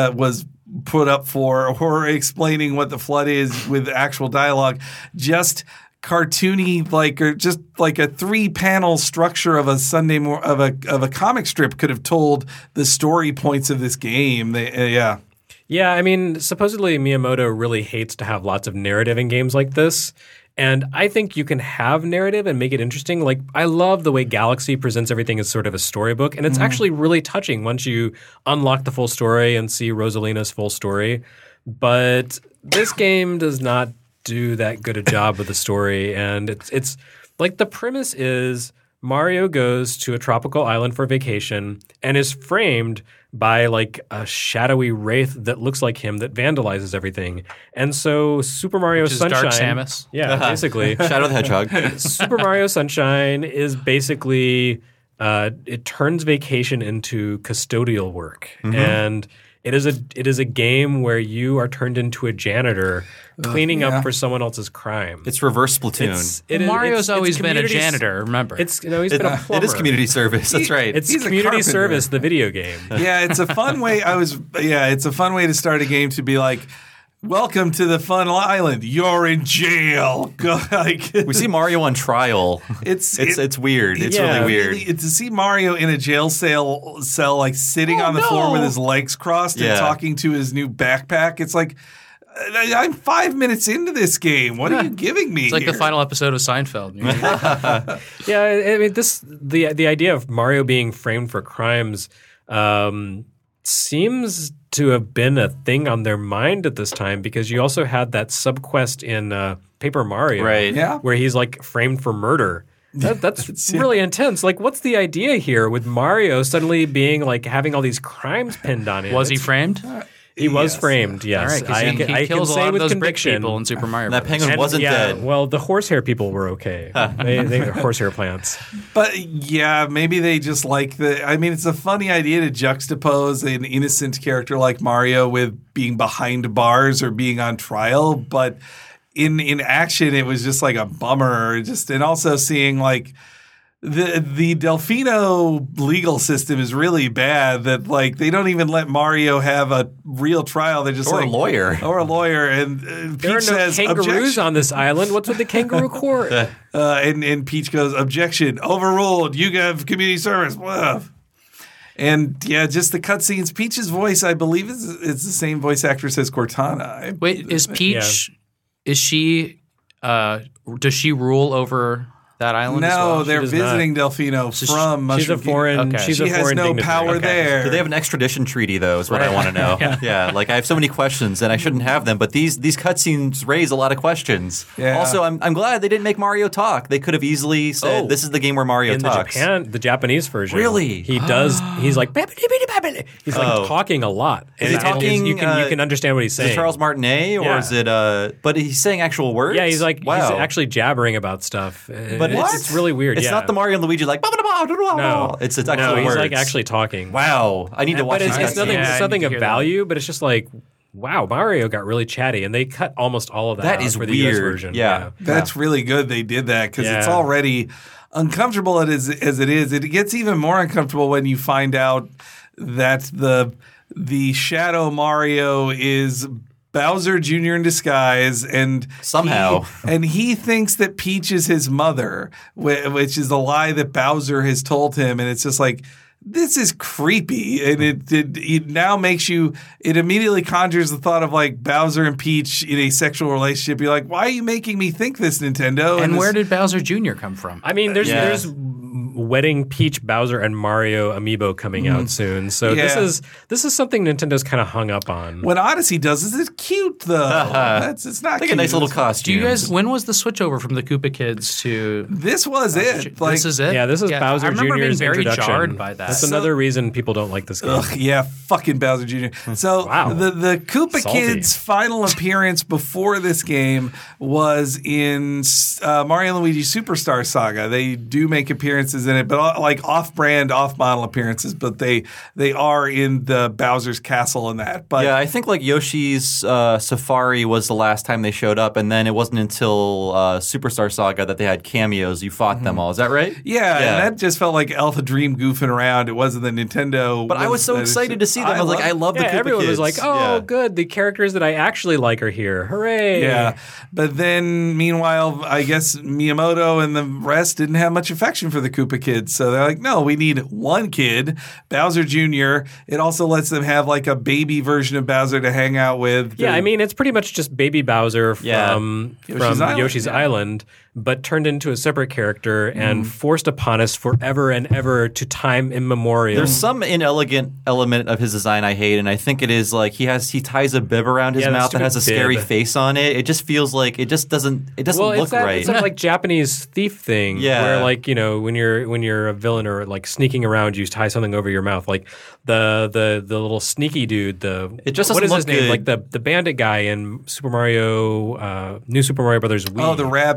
put up for, or explaining what the flood is with actual dialogue. Just cartoony, or just like a 3-panel structure of a Sunday of a comic strip could have told the story points of this game. Yeah, I mean, supposedly Miyamoto really hates to have lots of narrative in games like this. And I think you can have narrative and make it interesting. Like, I love the way Galaxy presents everything as sort of a storybook. And it's actually really touching once you unlock the full story and see Rosalina's full story. But this game does not do that good a job with the story. And it's like, the premise is Mario goes to a tropical island for vacation and is framed by like a shadowy wraith that looks like him that vandalizes everything. And so Super Mario Sunshine, Dark Samus. Yeah, basically. Shadow the Hedgehog. Super Mario Sunshine is basically it turns vacation into custodial work. And It is a game where you are turned into a janitor cleaning up for someone else's crime. It's reverse Splatoon. Mario's always been a community janitor. Remember, he's been a plumber. It is community service. That's right. It's He's a community carpenter. service, the video game. Yeah, it's a fun way. It's a fun way to start a game to be like, welcome to the fun island. You're in jail. We see Mario on trial. It's weird. It's really weird. To see Mario in a jail cell like sitting on the floor with his legs crossed and talking to his new backpack. It's like, I'm 5 minutes into this game. What are you giving me? it's like here? the final episode of Seinfeld. Yeah, I mean, the idea of Mario being framed for crimes seems to have been a thing on their mind at this time, because you also had that subquest in Paper Mario, Right. Yeah. where he's like framed for murder. That's really intense. Like, what's the idea here with Mario suddenly being like having all these crimes pinned on him? Was he framed? He was framed. Yes, All right, because he I can kills a say lot of with those brick conviction. people in Super Mario. That Brothers. penguin wasn't dead. Well, the horsehair people were okay. they were horsehair plants. But yeah, maybe they just like I mean, it's a funny idea to juxtapose an innocent character like Mario with being behind bars or being on trial. But in action, it was just like a bummer. And also seeing like the Delfino legal system is really bad. That like they don't even let Mario have a real trial. They're just Or a like lawyer. or a lawyer. And There Peach are no says kangaroos objection. on this island. What's with the kangaroo court? And Peach goes, objection, overruled. You have community service. Blah. And yeah, just the cutscenes. Peach's voice, I believe, is the same voice actress as Cortana. Wait, is Peach? Is she? Does she rule over that island? as No, well? they're does visiting Delfino from She's a Mushroom foreign. Okay. She's She a has foreign no dignitary. power Okay. there. Do they have an extradition treaty, though, is what I want to know. Yeah, like I have so many questions and I shouldn't have them, but these cutscenes raise a lot of questions. Yeah. Also, I'm glad they didn't make Mario talk. They could have easily said, Oh. this is the game where Mario In talks. the Japanese version, Really? he does. He's like he's like Oh. talking a lot. Is he And talking, You can understand what he's Is saying. it Charles Martinet or Yeah. is it but he's saying actual words? Yeah, he's like wow. he's actually jabbering about stuff. But it's really weird. It's yeah. not the Mario and Luigi like No, it's actual no, words. he's like actually talking. Wow. I need to watch But these it's nothing. Yeah, I It's need nothing to of hear that. value. But it's just like, wow, Mario got really chatty, and they cut almost all of that. That out is for the US weird. version. Yeah. That's really good they did that because it's Yeah. already uncomfortable as it is. It gets even more uncomfortable when you find out that the Shadow Mario is Bowser Jr. in disguise, and Somehow. he thinks that Peach is his mother, which is a lie that Bowser has told him, and it's just like, this is creepy, and it now makes you. It immediately conjures the thought of like Bowser and Peach in a sexual relationship. You're like, why are you making me think this, Nintendo? And this- where did Bowser Jr. come from? I mean, Yeah. there's wedding Peach, Bowser, and Mario amiibo coming out soon. So Yeah. this is something Nintendo's kind of hung up on. What Odyssey does is it's cute though. It's not like cute. a nice little It's- Do costume. you guys? When was the switch over from the Koopa Kids to? This was it. Like, This is it. Yeah, this is Bowser I remember being Jr.'s very introduction. jarred by that. That's another reason people don't like this game. ugh, yeah, fucking Bowser Jr. So Wow. the Koopa Salty. Kids' final appearance before this game was in Mario and Luigi Superstar Saga. They do make appearances in it, but like off-brand, off-model appearances. But they are in the Bowser's castle and that. But Yeah, I think like Yoshi's Safari was the last time they showed up, and then it wasn't until Superstar Saga that they had cameos. You fought them all. Is that right? yeah, and that just felt like Alpha Dream goofing around. It wasn't the Nintendo. But I was so excited to see them. I was like, I love the Yeah, Koopa everyone Kids. was like, "Oh, Yeah. good! The characters that I actually like are here! Hooray!" Yeah, but then meanwhile, I guess Miyamoto and the rest didn't have much affection for the Koopa Kids, so they're like, "No, we need one kid, Bowser Jr." It also lets them have like a baby version of Bowser to hang out with. Yeah, I mean, it's pretty much just Baby Bowser Yeah. from Yoshi's Island, Yoshi's yeah. Island, but turned into a separate character and forced upon us forever and ever to time immemorial. There's some inelegant element of his design I hate, and I think it is like he ties a bib around his Yeah, that mouth that has a stupid scary bib. face on it. It just feels like it doesn't well, look it's that, right. It's that like Japanese thief thing, Yeah. where like when you're a villain or like sneaking around, you tie something over your mouth, like the little sneaky dude. It just what doesn't is his look name? good. Like the bandit guy in Super Mario, New Super Mario Brothers Wii. oh, the rabbit, the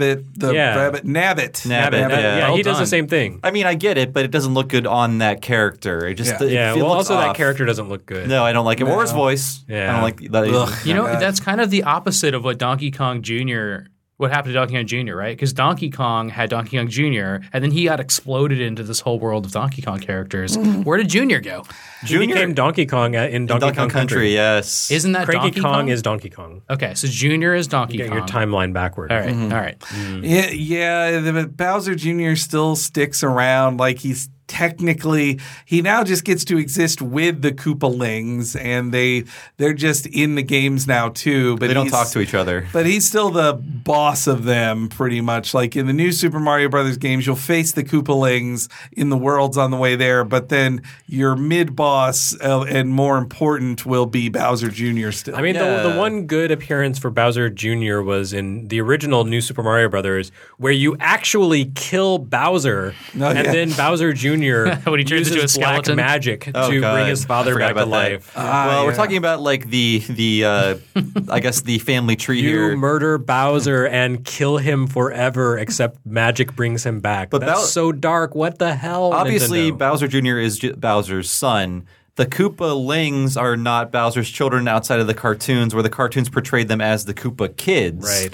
rabbit Nabbit. Nabbit, yeah. Yeah, Well he does the done. same thing. I mean, I get it, but it doesn't look good on that character. It just Yeah, it well, looks also that off. character doesn't look good. No, I don't like it. Or his voice. Yeah. I don't like that. Ugh. You know, God. that's kind of the opposite of what Donkey Kong Jr. What happened to Donkey Kong Jr., right? Because Donkey Kong had Donkey Kong Jr., and then he got exploded into this whole world of Donkey Kong characters. Where did Jr. go? He became Donkey Kong in Donkey Kong Country. Yes. Isn't that Cranky Donkey Kong is Donkey Kong. Okay, so Jr. is Donkey Getting Kong. your timeline backward. All right, all right. Yeah, Bowser Jr. still sticks around. Like he's technically, he now just gets to exist with the Koopalings, and they're just in the games now too. But they don't he's- talk to each other. But he's still the boss of them, pretty much. Like in the new Super Mario Brothers games, you'll face the Koopalings in the worlds on the way there, but then your mid-boss and more important will be Bowser Jr. still. I mean, Yeah. the one good appearance for Bowser Jr. was in the original New Super Mario Brothers, where you actually kill Bowser, and yeah. then Bowser Jr. When he turns uses into a black skeleton? magic Oh, to God. bring his father I forgot back to about that. life. Well, we're yeah. talking about like the I guess the family tree You here. murder Bowser and kill him forever, except magic brings him back. But That's Bow- so dark. What the hell? Obviously, Nintendo? Bowser Jr. is Bowser's son. The Koopalings are not Bowser's children outside of the cartoons, where the cartoons portrayed them as the Koopa kids. Right.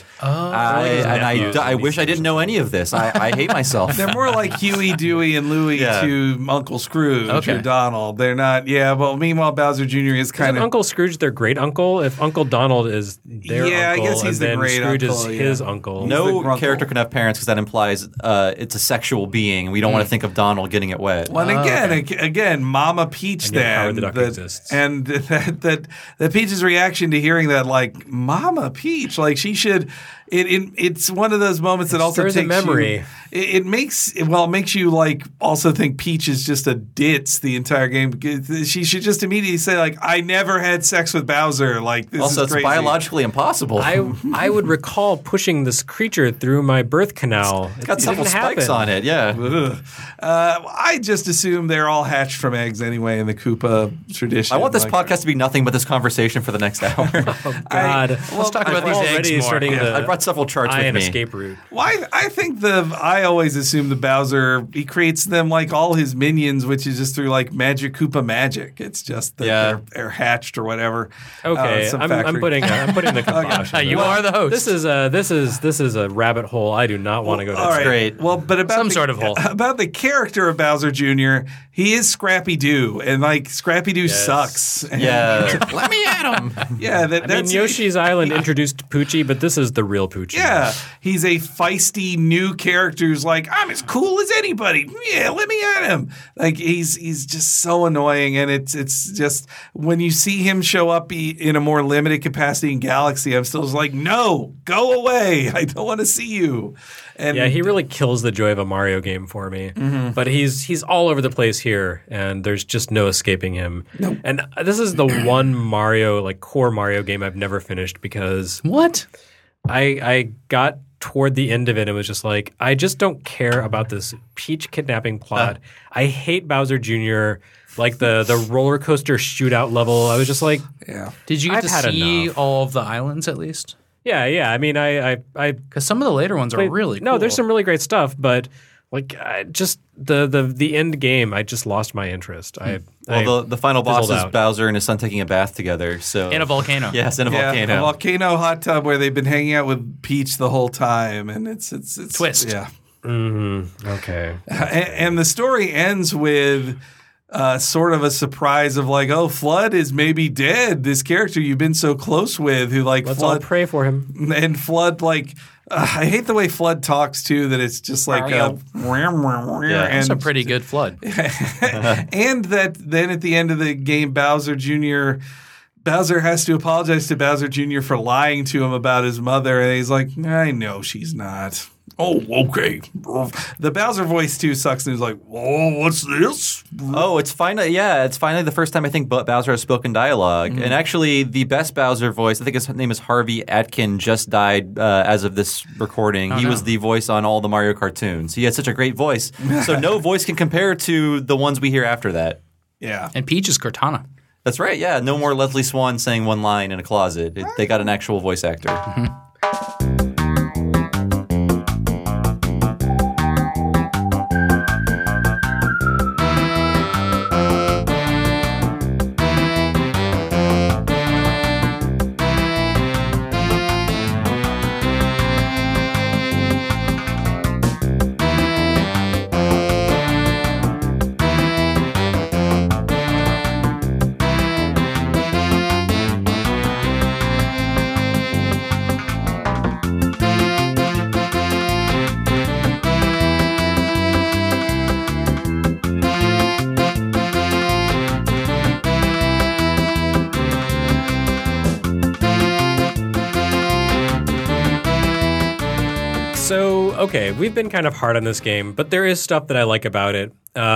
I wish I didn't know any of this. I hate myself. They're more like Huey, Dewey, and Louie Yeah. to Uncle Scrooge Okay. or Donald. They're not, yeah, but meanwhile, Bowser Jr. is kind Isn't of. Uncle Scrooge their great uncle? If Uncle Donald is their Yeah, I uncle, guess he's and the then great Scrooge uncle, is yeah. his uncle. the No grunkle. character can have parents because that implies it's a sexual being. We don't want to think of Donald getting it wet. Well, and again, Mama Peach. And yet Then Howard the Duck that- exists. and that Peach's reaction to hearing that, like Mama Peach, like she should. It's one of those moments that also stirs a takes memory. You, it makes you like also think Peach is just a ditz the entire game. She should just immediately say like, I never had sex with Bowser. Like this Also, is it's crazy. biologically impossible. I would recall pushing this creature through my birth canal. It's got several spikes on it. Yeah. Ugh. I just assume they're all hatched from eggs anyway in the Koopa tradition. I want this Like, podcast to be nothing but this conversation for the next hour. God, Let's talk about I'm these eggs already more. starting I the brought several charts with iron me. escape route. Well, I think I always assume the Bowser, he creates them like all his minions, which is just through like Magic Koopa magic. It's just that Yeah. they're hatched or whatever. Okay, some I'm factory. putting the kibosh. on You this. are the host. This is a rabbit hole I do not want to go down. All right. great. Well, but about Some the, sort of hole. about the character of Bowser Jr., he is Scrappy Doo, and like Scrappy Doo sucks. And, Yeah. Let me at him. yeah. I mean, That's Yoshi's Island introduced Poochie, but this is the real Poochie. Yeah, he's a feisty new character who's like, I'm as cool as anybody. Yeah, let me at him. Like he's just so annoying, and it's just when you see him show up in a more limited capacity in Galaxy, I'm still just like, no, go away. I don't want to see you. And Yeah, he really kills the joy of a Mario game for me. Mm-hmm. But he's all over the place here, and there's just no escaping him. Nope. And this is the one Mario, like core Mario game I've never finished because What? I got toward the end of it and was just like, I just don't care about this Peach kidnapping plot. I hate Bowser Jr., like the roller coaster shootout level. I was just like, yeah. Did you get I've to had see enough. all of the islands at least? yeah. I mean, I Because some of the later ones are really cool. No, there's some really great stuff, but like just the end game, I just lost my interest. Well, the final boss is fizzled out. Bowser and his son taking a bath together. So in a volcano. Yes, in a volcano. A volcano hot tub where they've been hanging out with Peach the whole time, and it's Twist. Yeah. okay. And the story ends with sort of a surprise of like, oh, Flood is maybe dead. This character you've been so close with, who like Let's all Flood pray for him. and Flood like. I hate the way Flood talks too. That it's just like Yeah. That's and a pretty good flood. and that then at the end of the game, Bowser has to apologize to Bowser Jr. for lying to him about his mother, and he's like, I know she's not. Oh, okay. The Bowser voice too sucks, and he's like, oh, what's this? Oh, it's finally the first time I think Bowser has spoken dialogue. Mm-hmm. And actually, the best Bowser voice, I think his name is Harvey Atkin, just died as of this recording. He was the voice on all the Mario cartoons. He had such a great voice. So no voice can compare to the ones we hear after that. Yeah. And Peach is Cortana. That's right, yeah. No more Leslie Swan saying one line in a closet. They got an actual voice actor. okay, we've been kind of hard on this game, but there is stuff that I like about it.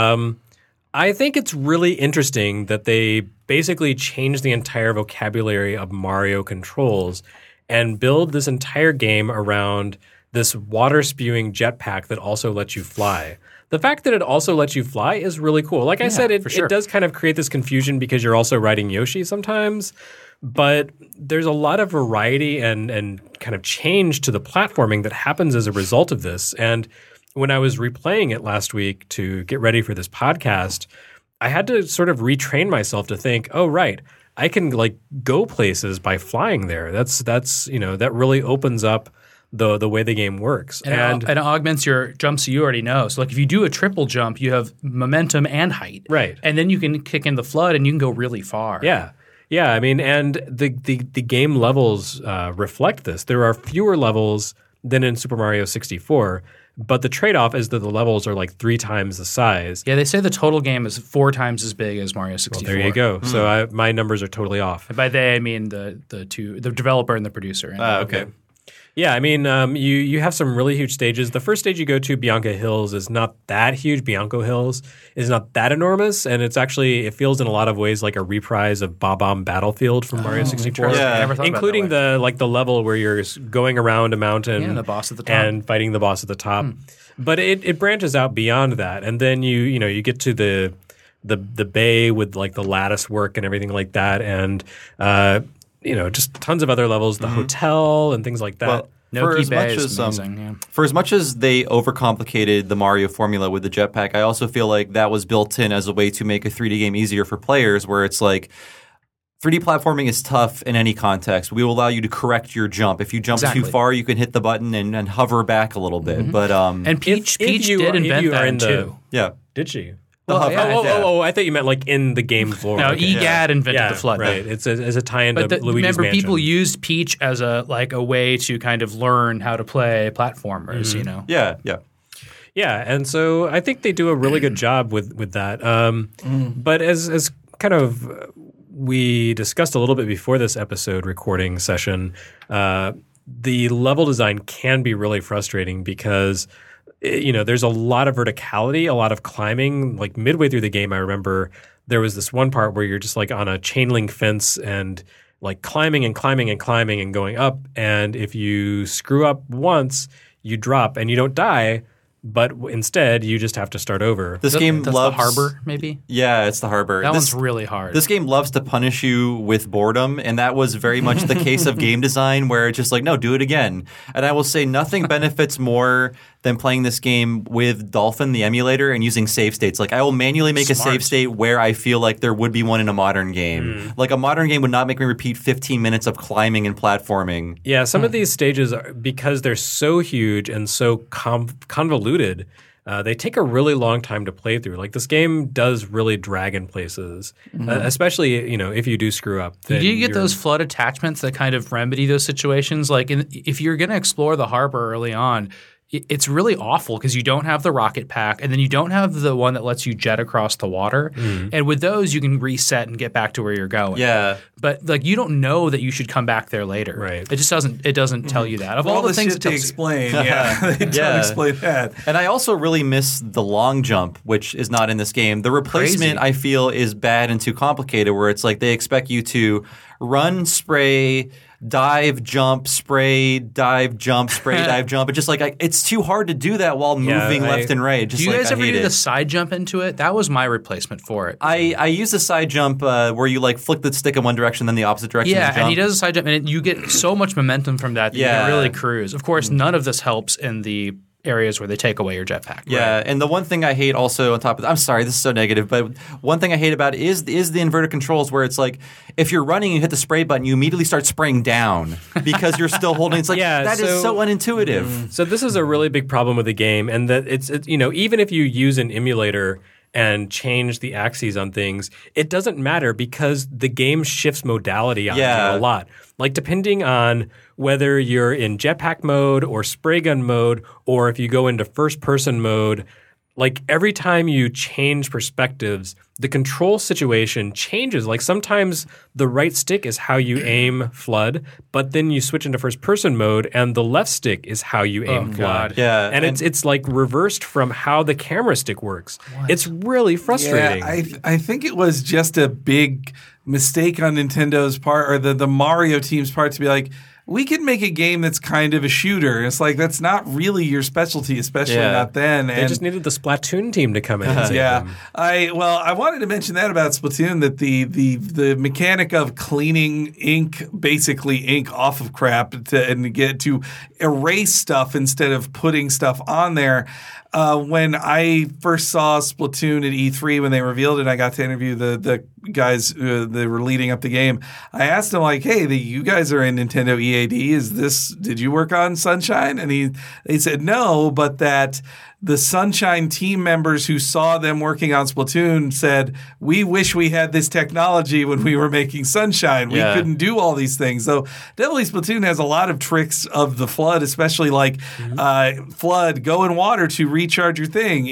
I think it's really interesting that they basically changed the entire vocabulary of Mario controls and build this entire game around this water-spewing jetpack that also lets you fly. The fact that it also lets you fly is really cool. Like I said, it does kind of create this confusion because you're also riding Yoshi sometimes. But there's a lot of variety and kind of change to the platforming that happens as a result of this. And when I was replaying it last week to get ready for this podcast, I had to sort of retrain myself to think, oh, right, I can like go places by flying there. That's you know, that really opens up the way the game works. And it augments your jumps you already know. So like if you do a triple jump, you have momentum and height. Right. And then you can kick in the flood and you can go really far. Yeah. Yeah, I mean, and the game levels reflect this. There are fewer levels than in Super Mario 64, but the trade-off is that the levels are like 3 times the size. Yeah, they say the total game is 4 times as big as Mario 64. Well, there you go. So my numbers are totally off. And by they, I mean the developer and the producer. Okay. Yeah, I mean, you have some really huge stages. The first stage you go to, Bianca Hills, is not that huge. Bianco Hills is not that enormous, and it feels in a lot of ways like a reprise of Bob-omb Battlefield from Mario 64. I never thought including about that way. the level where you're going around a mountain and the boss at the top. and fighting the boss at the top. But it branches out beyond that, and then you get to the bay with like the lattice work and everything like that, and just tons of other levels, the hotel and things like that. Well, for as much as they overcomplicated the Mario formula with the jetpack, I also feel like that was built in as a way to make a 3D game easier for players, where it's like 3D platforming is tough in any context. We will allow you to correct your jump. If you jump too far, you can hit the button and hover back a little bit. But and Peach did invent that too. Yeah. Did she? I thought you meant like in the game floor. No, EGAD invented the flood. Right. It's as a tie-in to Luigi's remember, Mansion. people used Peach as a way to kind of learn how to play platformers. Yeah. Yeah, and so I think they do a really good job with that. But as kind of we discussed a little bit before this episode recording session, the level design can be really frustrating because there's a lot of verticality, a lot of climbing. Like midway through the game, I remember there was this one part where you're just like on a chain link fence and like climbing and climbing and climbing and going up. And if you screw up once, you drop and you don't die, but instead you just have to start over. This game loves the harbor, maybe. Yeah, it's the harbor. That one's really hard. This game loves to punish you with boredom, and that was very much the case of game design, where it's just like, no, do it again. And I will say nothing benefits more than playing this game with Dolphin, the emulator, and using save states. Like, I will manually make a save state where I feel like there would be one in a modern game. Like, a modern game would not make me repeat 15 minutes of climbing and platforming. Yeah, some of these stages, because they're so huge and so convoluted, they take a really long time to play through. Like, this game does really drag in places, especially, if you do screw up. Do you get those flood attachments that kind of remedy those situations? Like, if you're going to explore the harbor early on, it's really awful because you don't have the rocket pack, and then you don't have the one that lets you jet across the water. And with those, you can reset and get back to where you're going. Yeah, but like you don't know that you should come back there later. Right. It just doesn't. It doesn't tell you that. Of all the things they explain, they don't explain that. And I also really miss the long jump, which is not in this game. The replacement, I feel, is bad and too complicated. Where it's like they expect you to run, spray, dive, jump, spray, dive, jump, spray, dive, jump. It's just like it's too hard to do that while moving left and right. Just do you guys ever do the side jump into it? That was my replacement for it. I use the side jump where you like flick the stick in one direction, then the opposite direction. Yeah, jump. and he does a side jump, and you get so much momentum from that you can really cruise. Of course, none of this helps in the areas where they take away your jetpack. Yeah, right. And the one thing I hate also on top of that, I'm sorry, this is so negative, but one thing I hate about it is the inverted controls where it's like if you're running and you hit the spray button, you immediately start spraying down because you're still holding. It's like that is so unintuitive. So this is a really big problem with the game, and that it's even if you use an emulator and change the axes on things, it doesn't matter because the game shifts modality on you a lot. Like depending on whether you're in jetpack mode or spray gun mode, or if you go into first person mode, like every time you change perspectives, the control situation changes. Like sometimes the right stick is how you aim Flood, but then you switch into first person mode and the left stick is how you aim Flood. Yeah, And it's like reversed from how the camera stick works. It's really frustrating. Yeah, I think it was just a big mistake on Nintendo's part or the Mario team's part to be like, we could make a game that's kind of a shooter. It's like that's not really your specialty, especially not then. They just needed the Splatoon team to come in and save them. I wanted to mention that about Splatoon, that the mechanic of cleaning ink off of crap to erase stuff instead of putting stuff on there. When I first saw Splatoon at E3 when they revealed it, I got to interview the guys that were leading up the game. I asked them like, "Hey, you guys are in Nintendo EAD. Did you work on Sunshine?" And they said no, but that the Sunshine team members who saw them working on Splatoon said, "We wish we had this technology when we were making Sunshine. We couldn't do all these things." So definitely Splatoon has a lot of tricks of the Flood, especially like Flood, go in water to recharge your thing,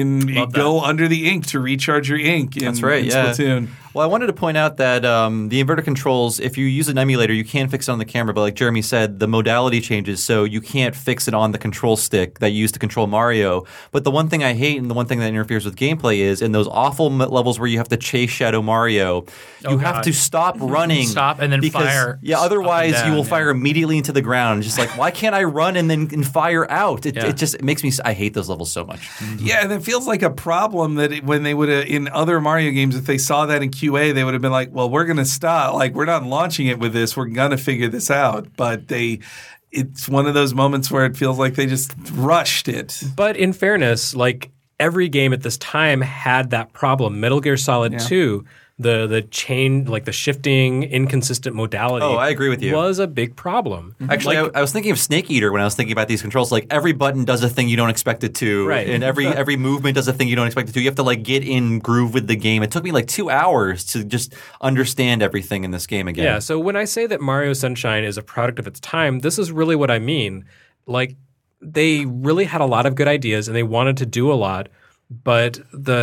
go under the ink to recharge your ink in Splatoon. Well, I wanted to point out that the inverter controls, if you use an emulator, you can fix it on the camera. But like Jeremy said, the modality changes, so you can't fix it on the control stick that you use to control Mario. But the one thing I hate and the one thing that interferes with gameplay is in those awful levels where you have to chase Shadow Mario, you have to stop running. Stop and then fire. Yeah, otherwise down, you will fire immediately into the ground. Just like, why can't I run and then fire out? It just makes me – I hate those levels so much. Yeah, and it feels like a problem that when they would have – in other Mario games, if they saw that in QA, they would have been like, well, we're going to stop. Like, we're not launching it with this. We're going to figure this out. But it's one of those moments where it feels like they just rushed it. But in fairness, like every game at this time had that problem. Metal Gear Solid 2, the change, like the shifting, inconsistent modality. Oh, I agree with you. Was a big problem. Actually, I was thinking of Snake Eater when I was thinking about these controls. Like every button does a thing you don't expect it to, right? And every movement does a thing you don't expect it to. You have to like get in groove with the game. It took me like 2 hours to just understand everything in this game again. Yeah. So when I say that Mario Sunshine is a product of its time, this is really what I mean. Like they really had a lot of good ideas and they wanted to do a lot, but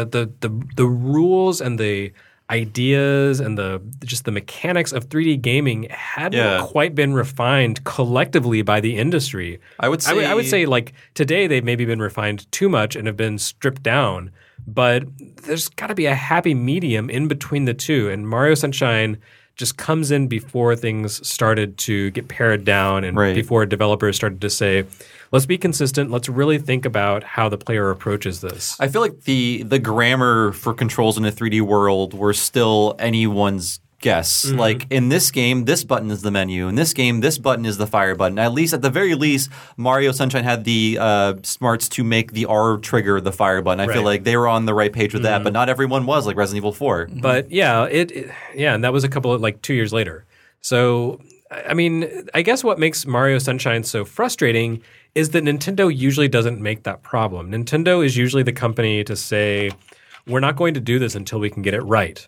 the rules and the ideas and the mechanics of 3D gaming hadn't quite been refined collectively by the industry. I would say like today they've maybe been refined too much and have been stripped down, but there's got to be a happy medium in between the two, and Mario Sunshine just comes in before things started to get pared down and before developers started to say, let's be consistent. Let's really think about how the player approaches this. I feel like the grammar for controls in a 3D world were still anyone's guess. Mm-hmm. Like in this game, this button is the menu. In this game, this button is the fire button. At the very least, Mario Sunshine had the smarts to make the R trigger the fire button. I feel like they were on the right page with that, but not everyone was, like Resident Evil 4. But and that was a couple of like 2 years later. So I mean, I guess what makes Mario Sunshine so frustrating is that Nintendo usually doesn't make that problem. Nintendo is usually the company to say, we're not going to do this until we can get it right.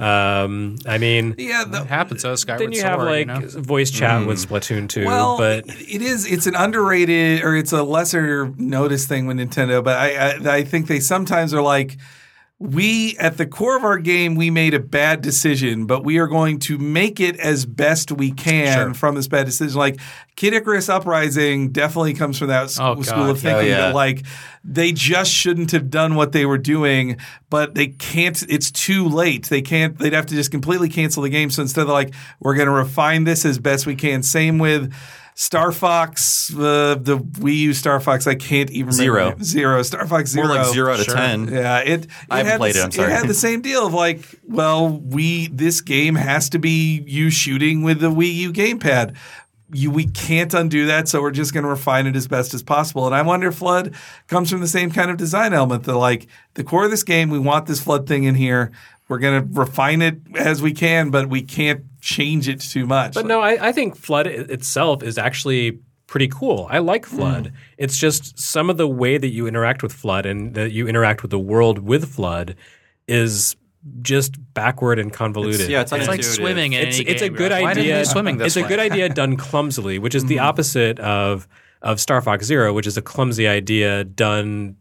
I mean, that happens. So Skyward then you have Sword, like voice chat with Splatoon 2. Well, but it's an underrated or it's a lesser noticed thing with Nintendo. But I think they sometimes are like, we, at the core of our game, we made a bad decision, but we are going to make it as best we can from this bad decision. Like Kid Icarus Uprising definitely comes from that school of thinking that like they just shouldn't have done what they were doing, but they can't. It's too late. They'd have to just completely cancel the game. So instead they're like, we're going to refine this as best we can. Same with Star Fox, the Wii U Star Fox, I can't even remember. Star Fox Zero. More like 0 out of 10. Yeah, I haven't played it, I'm sorry. It had the same deal of like, well, this game has to be you shooting with the Wii U gamepad. We can't undo that, so we're just going to refine it as best as possible. And I wonder if Flood comes from the same kind of design element that like, the core of this game, we want this Flood thing in here. We're going to refine it as we can, but we can't change it too much. But no, I think Flood itself is actually pretty cool. I like Flood. It's just some of the way that you interact with Flood and that you interact with the world with Flood is just backward and convoluted. It's like swimming in any game. It's a good idea. Why didn't they swimming this way? It's a good idea done clumsily, which is the opposite of Star Fox Zero, which is a clumsy idea done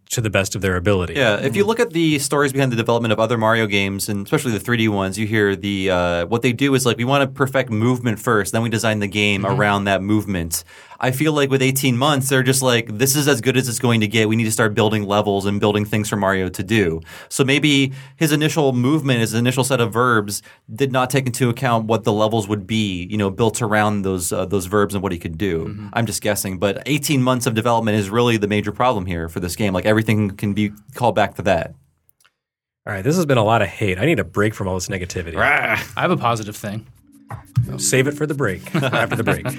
to the best of their ability. Yeah, if you look at the stories behind the development of other Mario games, and especially the 3D ones, you hear what they do is like we want to perfect movement first, then we design the game around that movement. I feel like with 18 months, they're just like, this is as good as it's going to get. We need to start building levels and building things for Mario to do. So maybe his initial movement, his initial set of verbs did not take into account what the levels would be, built around those verbs and what he could do. I'm just guessing. But 18 months of development is really the major problem here for this game. Like everything can be called back to that. All right, this has been a lot of hate. I need a break from all this negativity. I have a positive thing. Save it for the break, after the break.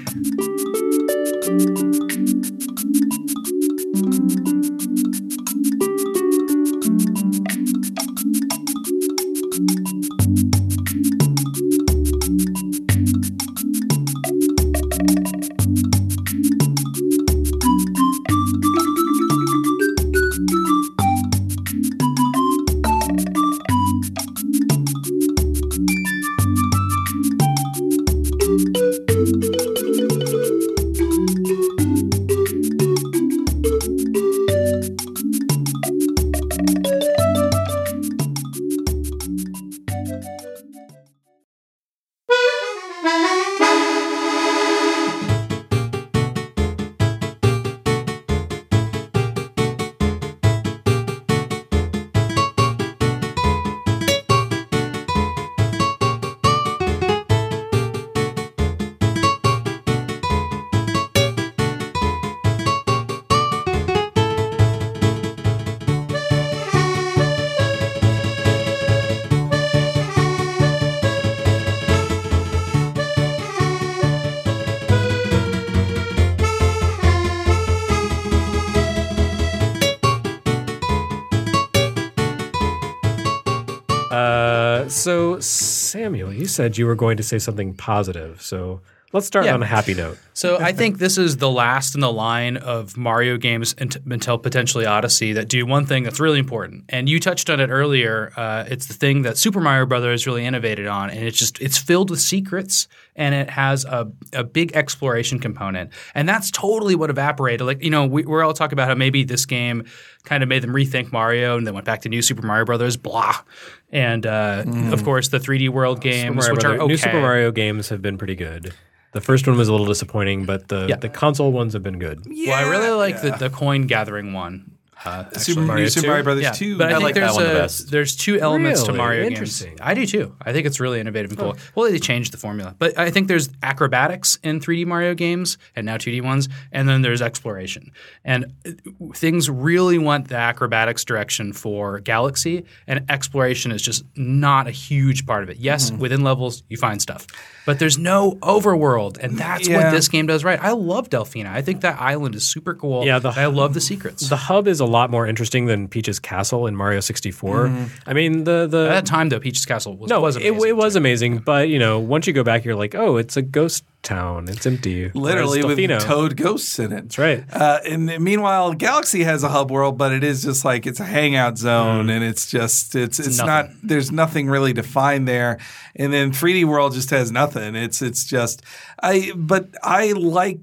So, Samuel, you said you were going to say something positive. So let's start on a happy note. So I think this is the last in the line of Mario games until potentially Odyssey that do one thing that's really important. And you touched on it earlier. It's the thing that Super Mario Brothers really innovated on, and it's filled with secrets, and it has a big exploration component. And that's totally what evaporated. Like, we're all talking about how maybe this game kind of made them rethink Mario, and they went back to New Super Mario Brothers, blah. And of course, the 3D World games, which are okay. New Super Mario games have been pretty good. The first one was a little disappointing, but the console ones have been good. Yeah, well, I really like the coin gathering one. Super Mario Brothers 2. But I think like that one the best. There's two elements to Mario Interesting. games. I do too. I think it's really innovative and cool. Well, they changed the formula. But I think there's acrobatics in 3D Mario games and now 2D ones, and then there's exploration. And things really went the acrobatics direction for Galaxy, and exploration is just not a huge part of it. Yes, within levels you find stuff. But there's no overworld, and that's what this game does right. I love Delphina. I think that island is super cool. Yeah, I love the secrets. The hub is a lot more interesting than Peach's Castle in Mario 64. I mean, at that time though, Peach's Castle was amazing. It was amazing, but once you go back, you're like, oh, it's a ghost town. It's empty. Literally with Toad ghosts in it. That's right. And meanwhile, Galaxy has a hub world, but it is just like it's a hangout zone, and it's not. There's nothing really to find there. And then 3D World just has nothing. It's just I like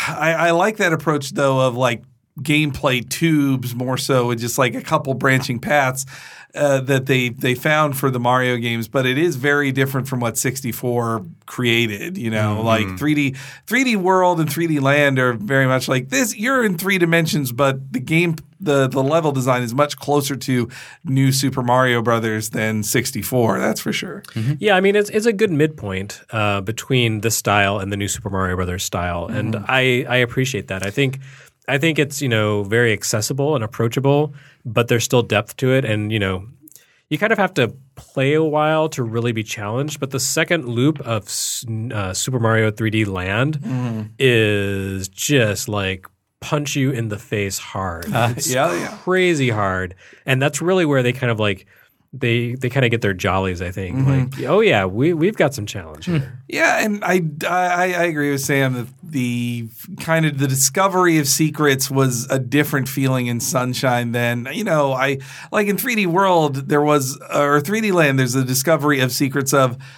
that approach though of like gameplay tubes more so with just like a couple branching paths that they found for the Mario games, but it is very different from what 64 created, like 3D World and 3D Land are very much like this. You're in 3 dimensions, but the level design is much closer to New Super Mario Brothers than 64. That's for sure. Yeah, I mean it's a good midpoint between this style and the New Super Mario Brothers style, and I appreciate that. I think it's very accessible and approachable, but there's still depth to it, and you kind of have to play a while to really be challenged. But the second loop of Super Mario 3D Land is just like punch you in the face hard. It's crazy hard, and that's really where they kind of like. They kind of get their jollies, I think. Like, oh yeah, we've got some challenge here. Yeah, and I agree with Sam that the kind of the discovery of secrets was a different feeling in Sunshine than I like in 3D World there was or 3D Land. There's a discovery of secrets of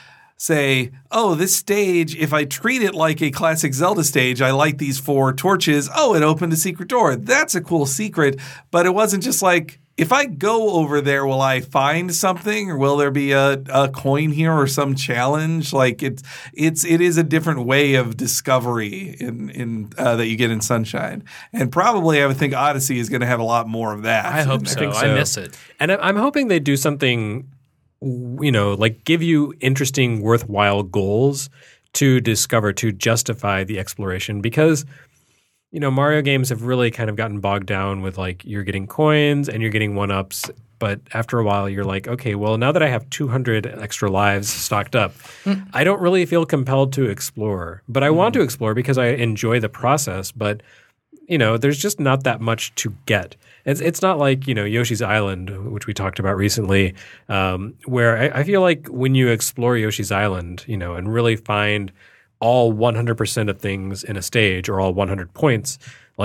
say, oh, this stage, if I treat it like a classic Zelda stage, I light these 4 torches. Oh, it opened a secret door. That's a cool secret. But it wasn't just like, if I go over there, will I find something, or will there be a coin here or some challenge? Like it is a different way of discovery in that you get in Sunshine, and probably I would think Odyssey is going to have a lot more of that. I hope so. I miss it, and I'm hoping they do something, like give you interesting, worthwhile goals to discover to justify the exploration, because Mario games have really kind of gotten bogged down with like you're getting coins and you're getting 1-ups, but after a while you're like, okay, well now that I have 200 extra lives stocked up, I don't really feel compelled to explore. But I want to explore because I enjoy the process, but there's just not that much to get. It's not like, Yoshi's Island, which we talked about recently, where I feel like when you explore Yoshi's Island, and really find all 100% of things in a stage or all 100 points,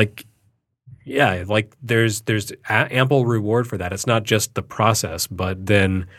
there's ample reward for that. It's not just the process, but then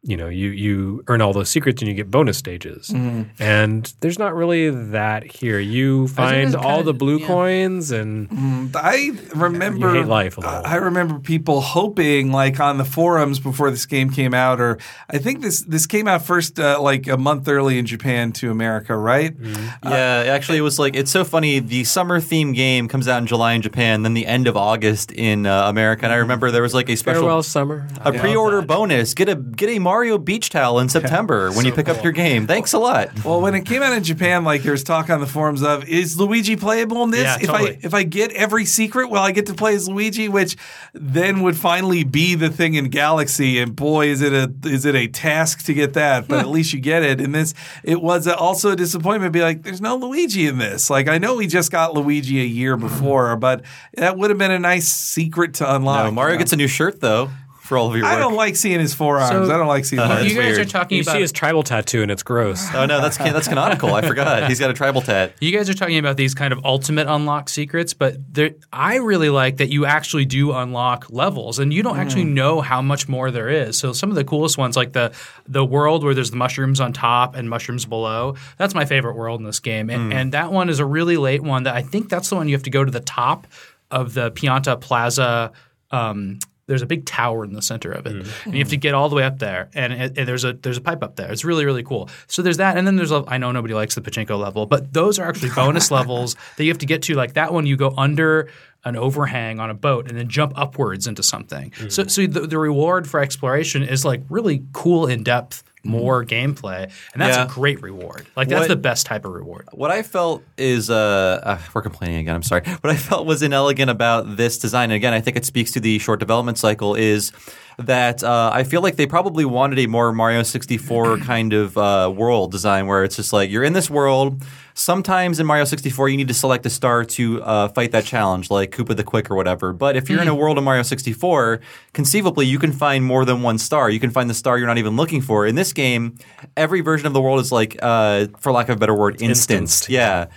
you earn all those secrets and you get bonus stages. And there's not really that here. You find all the blue coins, and I remember you hate life a little. I remember people hoping, like on the forums before this game came out, or I think this came out first like a month early in Japan to America, right? Yeah, actually, it was like, it's so funny. The summer theme game comes out in July in Japan, then the end of August in America. And I remember there was like a special farewell summer, a pre-order bonus. Get a Mario beach towel in September when you pick up your game. Thanks a lot. Well, when it came out in Japan, like there was talk on the forums of, is Luigi playable in this? Yeah, totally. If I get every secret, will I get to play as Luigi? Which then would finally be the thing in Galaxy. And boy, is it a task to get that, but at least you get it. And it was also a disappointment to be like, there's no Luigi in this. Like, I know we just got Luigi a year before, but that would have been a nice secret to unlock. No, Mario gets a new shirt though. For all of your work. I don't like seeing his forearms. I don't like seeing Mario. You guys weird. are talking you about see his tribal tattoo and it's gross. Oh no, that's canonical. I forgot. He's got a tribal tat. You guys are talking about these kind of ultimate unlock secrets, but I really like that you actually do unlock levels, and you don't actually know how much more there is. So some of the coolest ones, like the world where there's the mushrooms on top and mushrooms below, that's my favorite world in this game. And that one is a really late one that I think that's the one you have to go to the top of the Pianta Plaza. There's a big tower in the center of it, and you have to get all the way up there. And there's a pipe up there. It's really, really cool. So there's that, and then there's I know nobody likes the pachinko level, but those are actually bonus levels that you have to get to. Like that one, you go under an overhang on a boat and then jump upwards into something. So the reward for exploration is like really cool, in depth, more gameplay, and that's a great reward. Like that's the best type of reward. What I felt is we're complaining again. I'm sorry. What I felt was inelegant about this design, and again, I think it speaks to the short development cycle, is that I feel like they probably wanted a more Mario 64 kind of world design, where it's just like you're in this world. Sometimes in Mario 64, you need to select a star to fight that challenge, like Koopa the Quick or whatever. But if you're in a world of Mario 64, conceivably, you can find more than one star. You can find the star you're not even looking for. In this game, every version of the world is like, for lack of a better word, instanced. Yeah.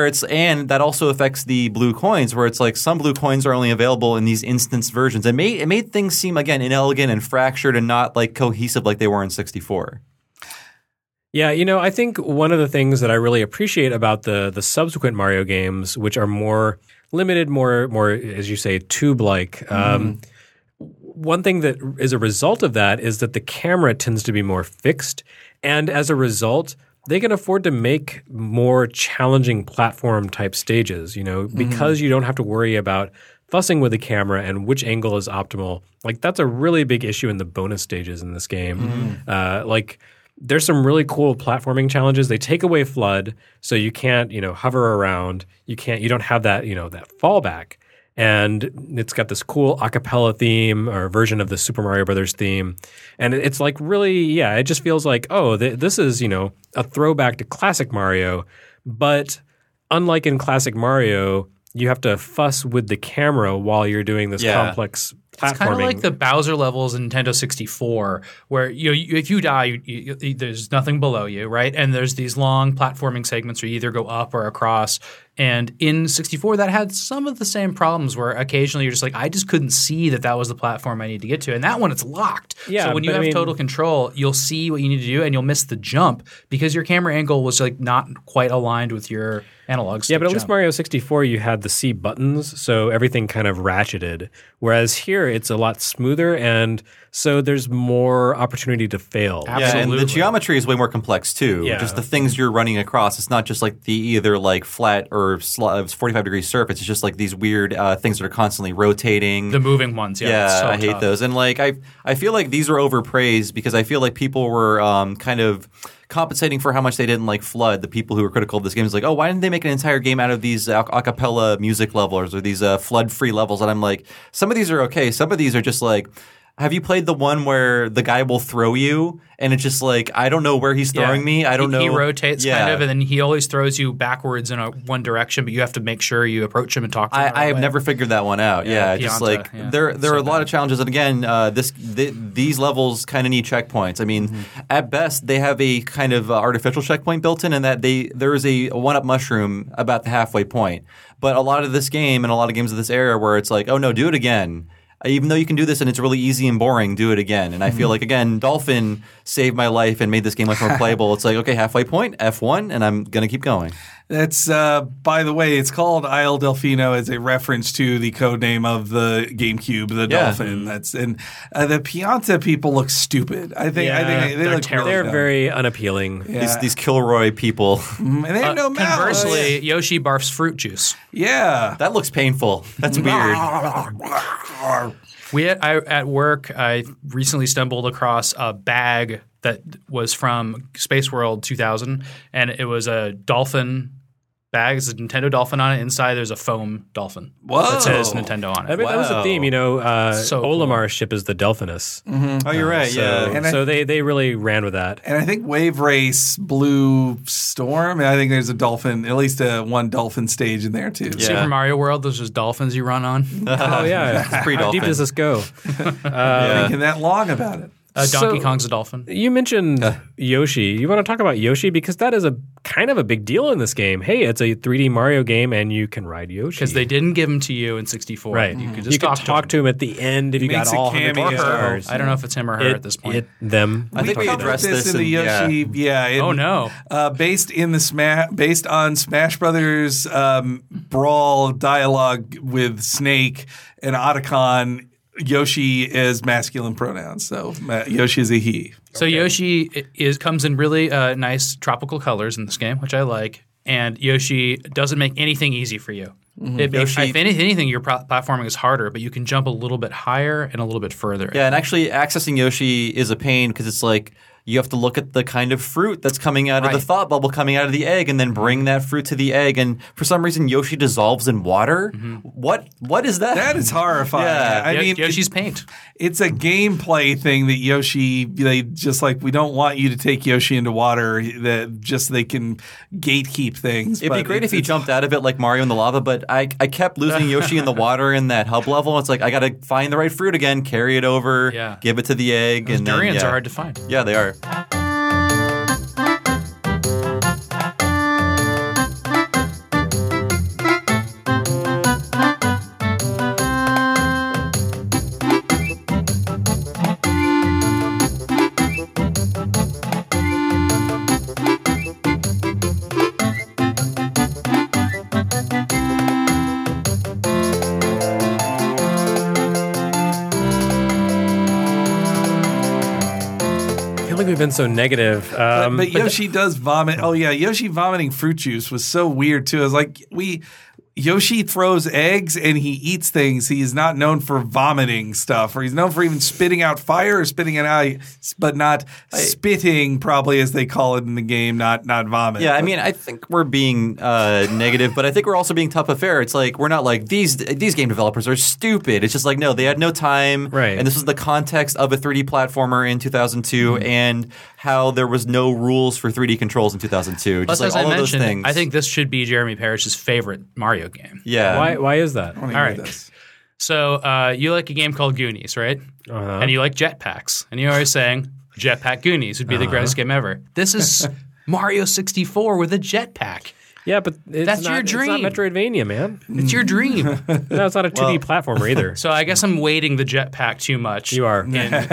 And that also affects the blue coins, where it's like some blue coins are only available in these instanced versions. It made things seem, again, inelegant and fractured and not like cohesive like they were in 64. Yeah, I think one of the things that I really appreciate about the subsequent Mario games, which are more limited, more as you say, tube-like. One thing that is a result of that is that the camera tends to be more fixed, and as a result, they can afford to make more challenging platform-type stages. Because you don't have to worry about fussing with the camera and which angle is optimal. Like that's a really big issue in the bonus stages in this game. There's some really cool platforming challenges. They take away FLUDD, so you can't, hover around. You don't have that, that fallback. And it's got this cool a cappella theme or version of the Super Mario Brothers theme. And it's like really, it just feels like, this is, a throwback to classic Mario. But unlike in classic Mario, you have to fuss with the camera while you're doing this complex platforming. It's kind of like the Bowser levels in Nintendo 64, where if you die, there's nothing below you, right? And there's these long platforming segments where you either go up or across. And in 64, that had some of the same problems where occasionally you're just like, I just couldn't see that was the platform I need to get to. And that one, it's locked. Yeah, so when you but have total control, you'll see what you need to do and you'll miss the jump because your camera angle was like not quite aligned with your analog stick Yeah, but at least jump. Mario 64, you had the C buttons, so everything kind of ratcheted. Whereas here, it's a lot smoother, and so there's more opportunity to fail. Yeah, and Absolutely. the geometry is way more complex too. Yeah. Just the things you're running across. It's not just like the either like flat or 45-degree surface. It's just like these weird things that are constantly rotating. The moving ones, yeah. it's so I hate tough. those. And like I feel like these are overpraised because I feel like people were kind of compensating for how much they didn't like Flood. The people who were critical of this game is like, oh, why didn't they make an entire game out of these a cappella music levels or these Flood-free levels? And I'm like, some of these are okay. Some of these are just like, have you played the one where the guy will throw you and it's just like, I don't know where he's throwing me. I don't know. He rotates Yeah. kind of, and then he always throws you backwards in one direction, but you have to make sure you approach him and talk to him. I have never figured that one out. Yeah, just Pianta, like yeah. there So are a lot bad. of challenges, and again, these levels kind of need checkpoints. I mean, at best, they have a kind of artificial checkpoint built in that there is a one-up mushroom about the halfway point. But a lot of this game and a lot of games of this era where it's like, oh no, do it again. Even though you can do this and it's really easy and boring, do it again. And I feel like, again, Dolphin saved my life and made this game much more playable. It's like, okay, halfway point, F1, and I'm going to keep going. That's, by the way, it's called Isle Delfino as a reference to the code name of the GameCube, the Yeah. Dolphin. And the Pianta people look stupid. I think they they're look terrible. really They're dumb. very unappealing. Yeah. These Kilroy people. And they have no mouths. Conversely, Yoshi barfs fruit juice. Yeah. That looks painful. That's weird. At work, I recently stumbled across a bag that was from Space World 2000, and it was a dolphin bag. It's a Nintendo Dolphin on it. Inside, there's a foam dolphin Whoa. that says Nintendo on I it. mean, that was the Wow. theme, So cool. Olimar's ship is the Delphinus. Oh, you're right. So, Yeah. And I- so they really ran with that. And I think Wave Race Blue Storm, and I think there's a dolphin, at least one dolphin stage in there too. Yeah. Super Mario World, those just dolphins you run on. Oh, yeah. It's pretty How deep dolphin. does this go? Thinking that long about it. Donkey So- Kong's a dolphin. You mentioned Yoshi. You want to talk about Yoshi because that is a kind of a big deal in this game. Hey, it's a 3D Mario game and you can ride Yoshi. Because they didn't give him to you in 64. Right. You could just talk to him at the end if you Makes got a all 100 cameo. stars. I don't know if it's him or her at this point. Them. I think we covered addressed this in the in- yeah. Yoshi. Yeah. Oh, no. Based on Smash Brothers brawl dialogue with Snake and Otacon, Yoshi is masculine pronouns, so Yoshi is a he. So Yoshi comes in really nice tropical colors in this game, which I like. And Yoshi doesn't make anything easy for you. It makes, Yoshi- if anything, your platforming is harder, but you can jump a little bit higher and a little bit further. Yeah, and actually accessing Yoshi is a pain because it's like you have to look at the kind of fruit that's coming out of the Right. thought bubble coming out of the egg and then bring that fruit to the egg. And for some reason, Yoshi dissolves in water. What is that? That is horrifying. Yeah. I mean, Yoshi's paint. it's a gameplay thing that Yoshi, they just like, we don't want you to take Yoshi into water, that just they can gatekeep things. It'd be but great if he it's- jumped out of it like Mario in the lava, but I kept losing Yoshi in the water in that hub level. It's like I got to find the right fruit again, carry it over, Yeah. give it to the egg. Those and then, durians yeah. are hard to find. Yeah, they are. I feel like we've been so negative. But Yoshi does vomit. Oh yeah, Yoshi vomiting fruit juice was so weird too. I was like, Yoshi throws eggs and he eats things. He is not known for vomiting stuff, or he's known for even spitting out fire or spitting it out, but not spitting, probably as they call it in the game, not vomit. Yeah, I mean, I think we're being negative, but I think we're also being tough affair. It's like we're not like these game developers are stupid. It's just like no, they had no time, Right. And this was the context of a 3D platformer in 2002, and how there was no rules for 3D controls in 2002. Plus, Just like as all I of those mentioned, things. I think this should be Jeremy Parrish's favorite Mario game. yeah. why is that? I wanna All hear right. this. So you like a game called Goonies, right? Uh-huh. And you like jetpacks. And you're always saying Jetpack Goonies would be the greatest game ever. This is Mario 64 with a jetpack. Yeah, but That's your dream. It's not Metroidvania, man. It's your dream. No, it's not a 2D platformer either. So I guess I'm weighting the jetpack too much. You are.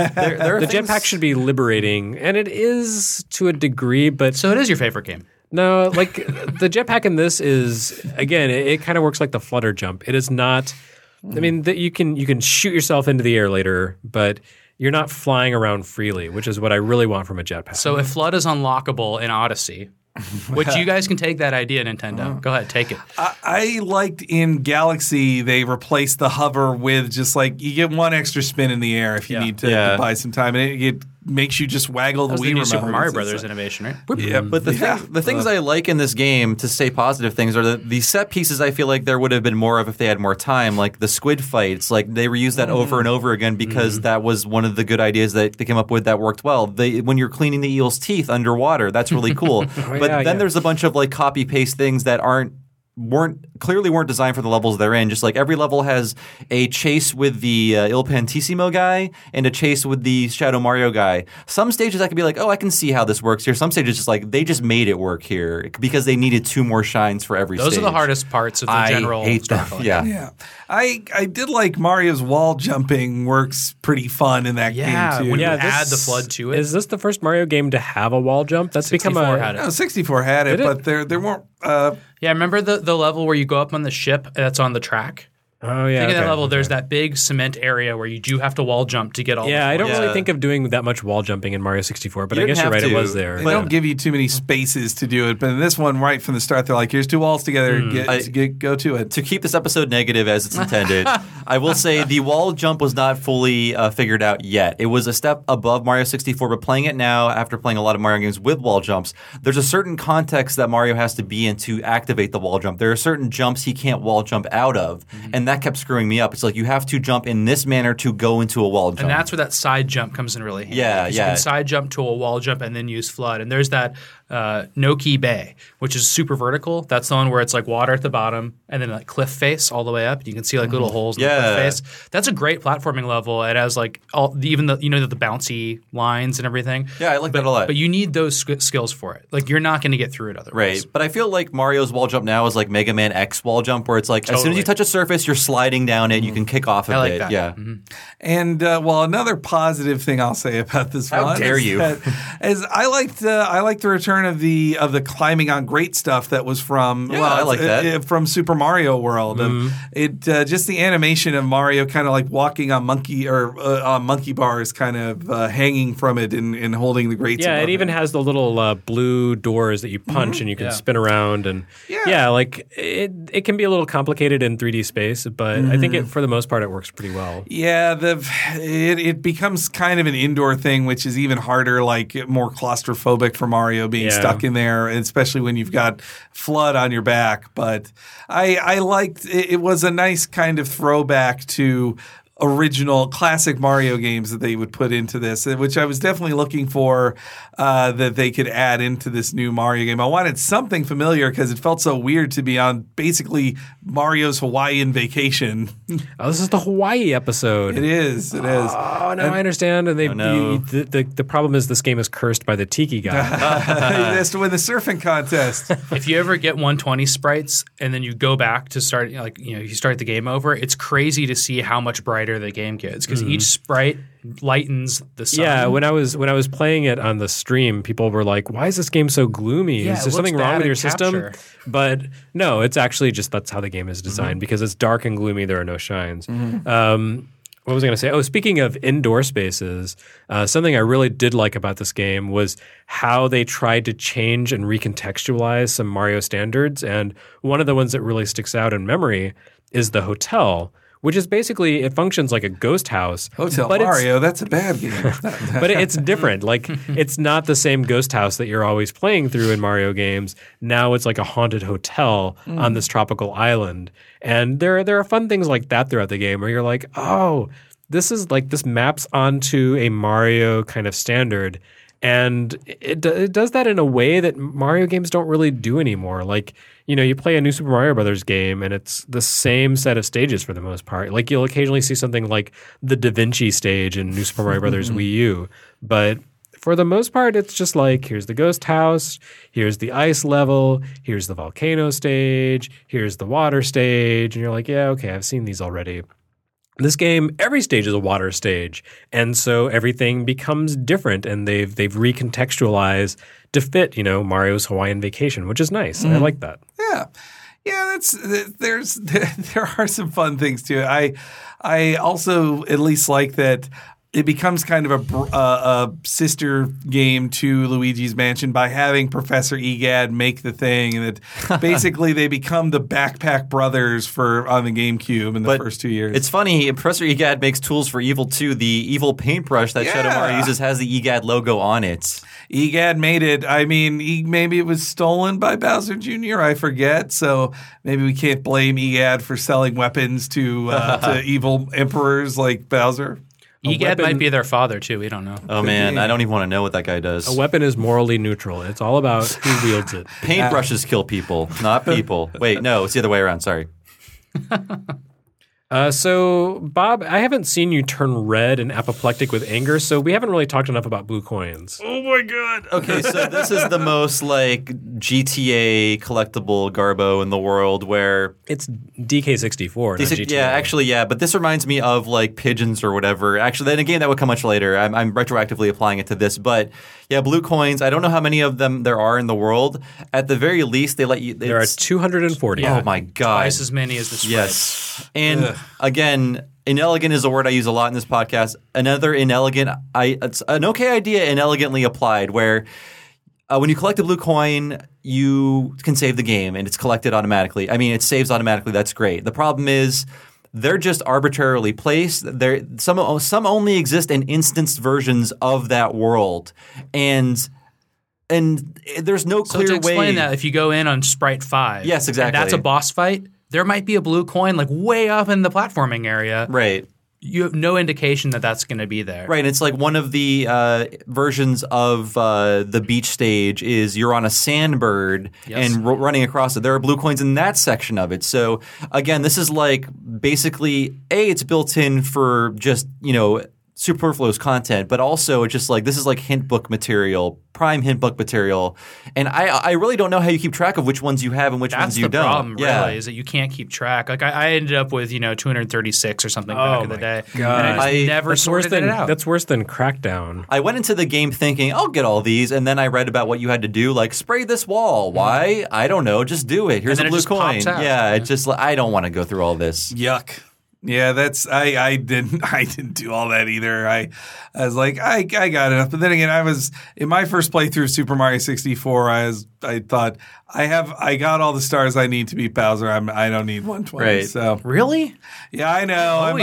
The Jetpack should be liberating, and it is to a degree, but So it is your favorite game. no, like the jetpack in this is again, it kind of works like the flutter jump. It is not. I mean, you can shoot yourself into the air later, but you're not flying around freely, which is what I really want from a jetpack. So if Flood is unlockable in Odyssey, which you guys can take that idea, Nintendo. Go ahead, take it. I liked in Galaxy they replaced the hover with just like you get one extra spin in the air if you need to buy some time, and it makes you just waggle the That was Wii the new remote. Super Mario It's Brothers like- innovation, right? Yeah, But the things I like in this game, to say positive things, are the set pieces I feel like there would have been more of if they had more time, like the squid fights. Like they reused that over and over again because that was one of the good ideas that they came up with that worked well. When you're cleaning the eel's teeth underwater, that's really cool. But then there's a bunch of like copy-paste things that weren't designed for the levels they're in. Just like every level has a chase with the Il Pantissimo guy and a chase with the Shadow Mario guy. Some stages I could be like, oh, I can see how this works here. Some stages just like they just made it work here because they needed 2 more shines for every stage. Those are the hardest parts of the general I hate Star that. Collector. Yeah. I did like Mario's wall jumping works pretty fun in that Yeah, game too. when you Yeah, add this- the Flood to it. Is this the first Mario game to have a wall jump? That's become 64 a had it. No, 64 had it, Did it? but there weren't. Yeah, remember the level where you go up on the ship that's on the track? Oh yeah. Think of that okay. level. There's that big cement area where you do have to wall jump to get all. Yeah, the I don't floors. really think of doing that much wall jumping in Mario 64, but You I guess didn't you're right. have It to, was there. They don't give you too many spaces to do it, but in this one, right from the start, they're like, "Here's 2 walls together. Go to it." To keep this episode negative as it's intended, I will say the wall jump was not fully figured out yet. It was a step above Mario 64, but playing it now after playing a lot of Mario games with wall jumps, there's a certain context that Mario has to be in to activate the wall jump. There are certain jumps he can't wall jump out of, and that kept screwing me up. It's like you have to jump in this manner to go into a wall jump. And that's where that side jump comes in really handy. Yeah, 'Cause yeah. You can side jump to a wall jump and then use Flood. And there's that Noki Bay, which is super vertical. That's the one where it's like water at the bottom and then like cliff face all the way up. You can see like little holes in the cliff face. That's a great platforming level. It has like even the the bouncy lines and everything. Yeah, I like that a lot. But you need those skills for it. Like you're not going to get through it otherwise. Right, but I feel like Mario's wall jump now is like Mega Man X wall jump, where it's like as soon as you touch a surface, you're sliding down it, you can kick off a I like bit. that. Yeah. And another positive thing I'll say about this How one dare is you. is I liked the return of the climbing on great stuff that was from I like that. from Super Mario World. It just the animation of Mario kind of like walking on monkey bars, kind of hanging from it and holding the greats. Yeah, above it even has the little blue doors that you punch and you can spin around and like it can be a little complicated in 3D space, but I think for the most part it works pretty well. Yeah, it becomes kind of an indoor thing, which is even harder, like more claustrophobic for Mario being stuck in there, especially when you've got Flood on your back. But I liked it was a nice kind of throwback to original classic Mario games that they would put into this, which I was definitely looking for that they could add into this new Mario game. I wanted something familiar because it felt so weird to be on basically Mario's Hawaiian vacation. Oh, this is the Hawaii episode. It is. Oh, now I understand. And the problem is this game is cursed by the Tiki guy. He has to win the surfing contest. If you ever get 120 sprites and then you go back to start, you start the game over, it's crazy to see how much brighter the game gets because each sprite lightens the sun. Yeah, when I was playing it on the stream, people were like, "Why is this game so gloomy? Yeah, is it there something looks wrong bad with in your system?" capture. But no, it's actually just that's how the game is designed because it's dark and gloomy. There are no shines. What was I going to say? Oh, speaking of indoor spaces, something I really did like about this game was how they tried to change and recontextualize some Mario standards. And one of the ones that really sticks out in memory is the hotel, which is basically it functions like a ghost house. Hotel but it's- Mario, that's a bad game. but it's different. Like it's not the same ghost house that you're always playing through in Mario games. Now it's like a haunted hotel on this tropical island. And there are fun things like that throughout the game where you're like, oh, this maps onto a Mario kind of standard. And it does that in a way that Mario games don't really do anymore. Like, you play a new Super Mario Brothers game and it's the same set of stages for the most part. Like you'll occasionally see something like the Da Vinci stage in New Super Mario Brothers Wii U. But for the most part, it's just like, here's the ghost house, here's the ice level, here's the volcano stage, here's the water stage. And you're like, yeah, okay, I've seen these already. This game, every stage is a water stage, and so everything becomes different, and they've recontextualized to fit, Mario's Hawaiian Vacation, which is nice. I like that. Yeah, there are some fun things to it. I also at least like that it becomes kind of a sister game to Luigi's Mansion by having Professor Egad make the thing, and that basically they become the Backpack Brothers on the GameCube in the first 2 years. It's funny, Professor Egad makes tools for Evil 2. The evil paintbrush that Shadow Mario uses has the Egad logo on it. Egad made it. I mean, maybe it was stolen by Bowser Jr., I forget, so maybe we can't blame Egad for selling weapons to evil emperors like Bowser. Egad might be their father, too. We don't know. Oh, man. I don't even want to know what that guy does. A weapon is morally neutral. It's all about who wields it. Paintbrushes kill people, not people. Wait, no, it's the other way around. Sorry. So, Bob, I haven't seen you turn red and apoplectic with anger, so we haven't really talked enough about blue coins. Oh, my God. Okay, so this is the most, GTA collectible Garbo in the world where... It's DK64, not GTA. Yeah, actually, yeah. But this reminds me of, Pigeons or whatever. Actually, then again, that would come much later. I'm retroactively applying it to this. But, yeah, blue coins, I don't know how many of them there are in the world. At the very least, they let you... There are 240. Oh, my God. Twice as many as the sprites. Yes. And... Again, inelegant is a word I use a lot in this podcast. Another inelegant, it's an okay idea inelegantly applied where when you collect a blue coin, you can save the game and it's collected automatically. I mean, it saves automatically. That's great. The problem is they're just arbitrarily placed. Some only exist in instanced versions of that world. And there's no clear way. So to explain that, if you go in on Sprite 5. Yes, exactly. And that's a boss fight. There might be a blue coin way up in the platforming area. Right. You have no indication that that's going to be there. Right. It's like one of the versions of the beach stage is you're on a sandbird and running across it. There are blue coins in that section of it. So, again, this is basically, it's built in for just, superfluous content, but also it's just this is hint book material, prime hint book material, and I really don't know how you keep track of which ones you have and which ones you don't. That's the problem, really, is that you can't keep track. I ended up with 236 or something back in the day, God. and I just never sorted it out. That's worse than Crackdown. I went into the game thinking I'll get all these, and then I read about what you had to do, spray this wall. Why? I don't know. Just do it. Here's a blue coin. Yeah, it's just I don't want to go through all this. Yuck. Yeah, that's I didn't do all that either. I was like, I got enough. But then again, I was in my first playthrough of Super Mario 64. I thought I got all the stars I need to beat Bowser. I don't need 120. Right. So really? Yeah, I know. I'm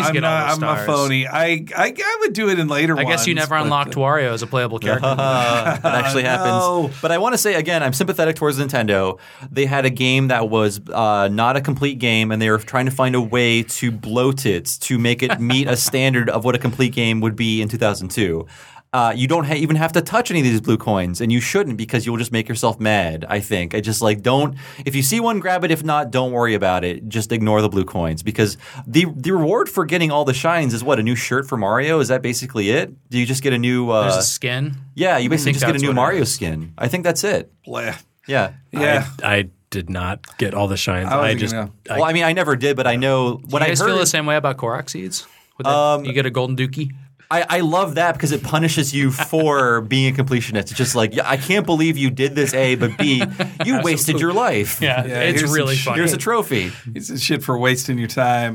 a phony. I would do it in later ones. I guess you never unlocked Wario as a playable character. That actually happens. But I want to say again, I'm sympathetic towards Nintendo. They had a game that was not a complete game, and they were trying to find a way to bloat it to make it meet a standard of what a complete game would be in 2002. You don't even have to touch any of these blue coins, and you shouldn't because you'll just make yourself mad, I think. I just don't – if you see one, grab it. If not, don't worry about it. Just ignore the blue coins because the reward for getting all the shines is what, a new shirt for Mario? Is that basically it? Do you just get a new there's a skin? Yeah, you basically just get a new Mario skin. I think that's it. Blah. Yeah. I did not get all the shines. Well, I mean, I never did, but I know when I heard – Do you guys feel the same way about Korok seeds? You get a golden dookie? I love that because it punishes you for being a completionist. It's just I can't believe you did this, A, but B, you wasted your life. Yeah, it's really fun. Here's a trophy. It's shit for wasting your time.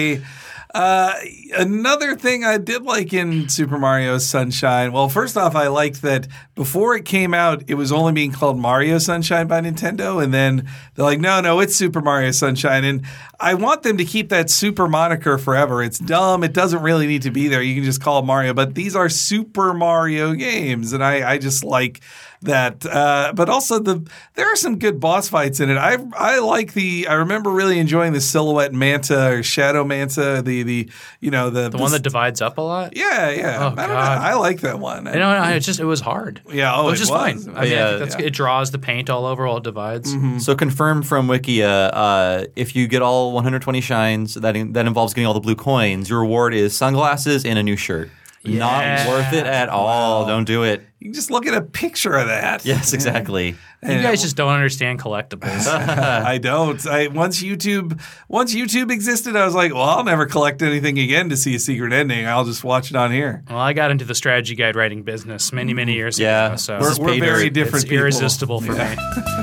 Another thing I did like in Super Mario Sunshine, well, first off, I liked that before it came out, it was only being called Mario Sunshine by Nintendo, and then they're like, no, it's Super Mario Sunshine, and I want them to keep that Super moniker forever. It's dumb. It doesn't really need to be there. You can just call it Mario, but these are Super Mario games, and I just like that. But also there are some good boss fights in it. I remember really enjoying the Silhouette Manta or Shadow Manta, the one that divides up a lot. Yeah. Oh, I don't know. I like that one. It was hard. Yeah, it was just fine. I think it draws the paint all over while it divides. Mm-hmm. So confirmed from Wikia, if you get all 120 shines, that involves getting all the blue coins. Your reward is sunglasses and a new shirt. Yeah. Not worth it at all. Don't do it. You can just look at a picture of that. Yes, exactly. You guys just don't understand collectibles. I don't. Once YouTube existed, I was like, well, I'll never collect anything again to see a secret ending. I'll just watch it on here. Well, I got into the strategy guide writing business many years Yeah. ago. So We're very different it's people. irresistible for me.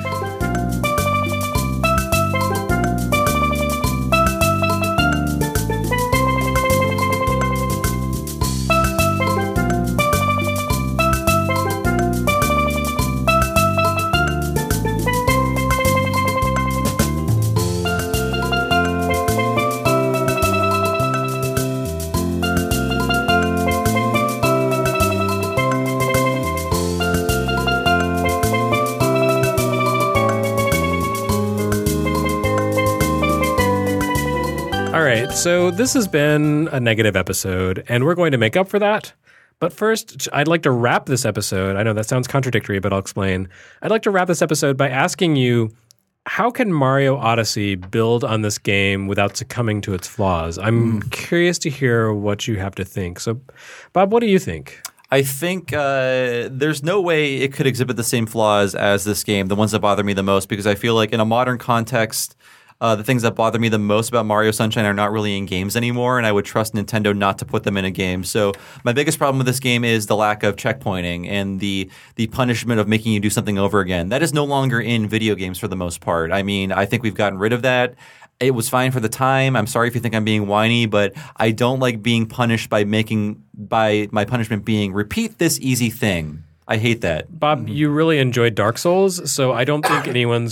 All right, so this has been a negative episode, and we're going to make up for that. But first, I'd like to wrap this episode. I know that sounds contradictory, but I'll explain. I'd like to wrap this episode by asking you, how can Mario Odyssey build on this game without succumbing to its flaws? I'm curious to hear what you have to think. So, Bob, what do you think? I think there's no way it could exhibit the same flaws as this game, the ones that bother me the most, because I feel like in a modern context, the things that bother me the most about Mario Sunshine are not really in games anymore, and I would trust Nintendo not to put them in a game. So my biggest problem with this game is the lack of checkpointing and the punishment of making you do something over again. That is no longer in video games for the most part. I mean, I think we've gotten rid of that. It was fine for the time. I'm sorry if you think I'm being whiny, but I don't like being punished by my punishment being repeat this easy thing. I hate that. Bob, you really enjoyed Dark Souls, so I don't think anyone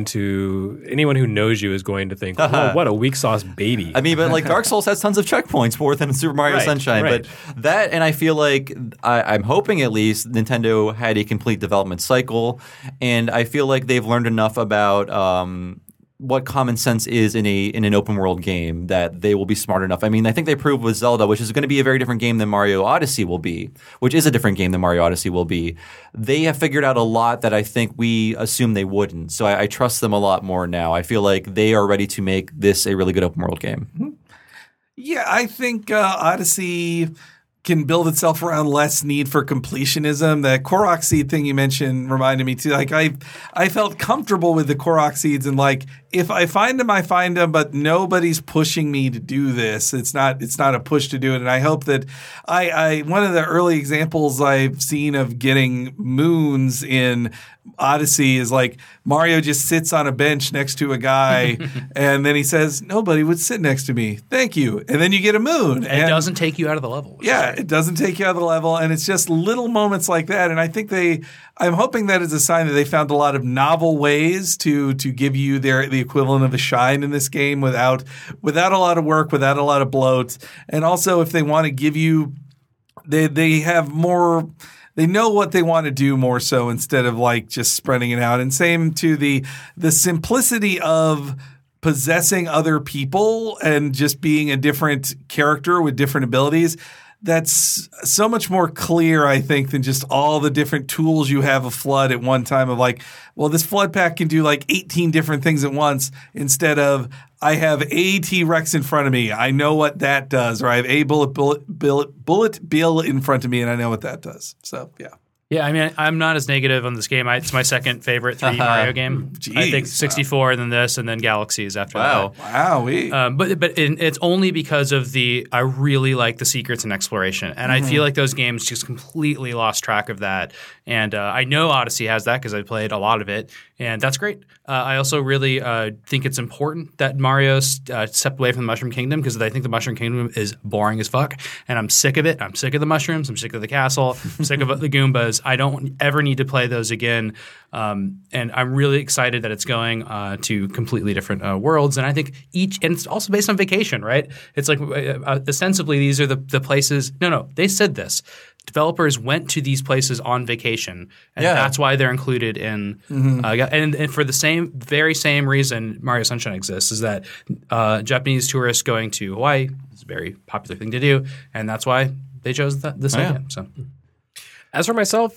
who knows you is going to think, whoa, what a weak sauce baby. I mean, but like Dark Souls has tons of checkpoints more than Super Mario Sunshine. Right. But that, and I feel like I'm hoping at least Nintendo had a complete development cycle, and I feel like they've learned enough about what common sense is in an open world game that they will be smart enough. I mean, I think they proved with Zelda, which is going to be a very different game than Mario Odyssey will be, which is a different game than Mario Odyssey will be. They have figured out a lot that I think we assume they wouldn't. So I trust them a lot more now. I feel like they are ready to make this a really good open world game. Yeah, I think Odyssey can build itself around less need for completionism. The Korok seed thing you mentioned reminded me too. Like I felt comfortable with the Korok seeds, and like if I find them, I find them, but nobody's pushing me to do this. It's not a push to do it. And I hope that I one of the early examples I've seen of getting moons in Odyssey is like Mario just sits on a bench next to a guy and then he says, nobody would sit next to me. Thank you. And then you get a moon. And it doesn't take you out of the level. Yeah, it doesn't take you out of the level. And it's just little moments like that. And I think I'm hoping that is a sign that they found a lot of novel ways to give you the equivalent of a shine in this game without a lot of work, without a lot of bloat. And also if they want to give you they have more. They know what they want to do more so instead of like just spreading it out. And same to the simplicity of possessing other people and just being a different character with different abilities. That's so much more clear, I think, than just all the different tools you have a FLUDD at one time of like, well, this FLUDD pack can do like 18 different things at once instead of I have a T-Rex in front of me. I know what that does. Or I have a bullet bill in front of me and I know what that does. So, yeah. Yeah, I mean, I'm not as negative on this game. It's my second favorite 3D Mario game. Jeez, I think 64, and then this, and then Galaxies after that. Wow. But it's only because of I really like the secrets and exploration. And I feel like those games just completely lost track of that. And I know Odyssey has that because I played a lot of it. And that's great. I also really think it's important that Mario stepped away from the Mushroom Kingdom because I think the Mushroom Kingdom is boring as fuck. And I'm sick of it. I'm sick of the mushrooms. I'm sick of the castle. I'm sick of the Goombas. I don't ever need to play those again. And I'm really excited that it's going to completely different worlds. And I think and it's also based on vacation, right? It's like ostensibly these are the places. No, they said this. Developers went to these places on vacation, and that's why they're included in. And for the very same reason Mario Sunshine exists is that Japanese tourists going to Hawaii is a very popular thing to do, and that's why they chose this idea. So, as for myself,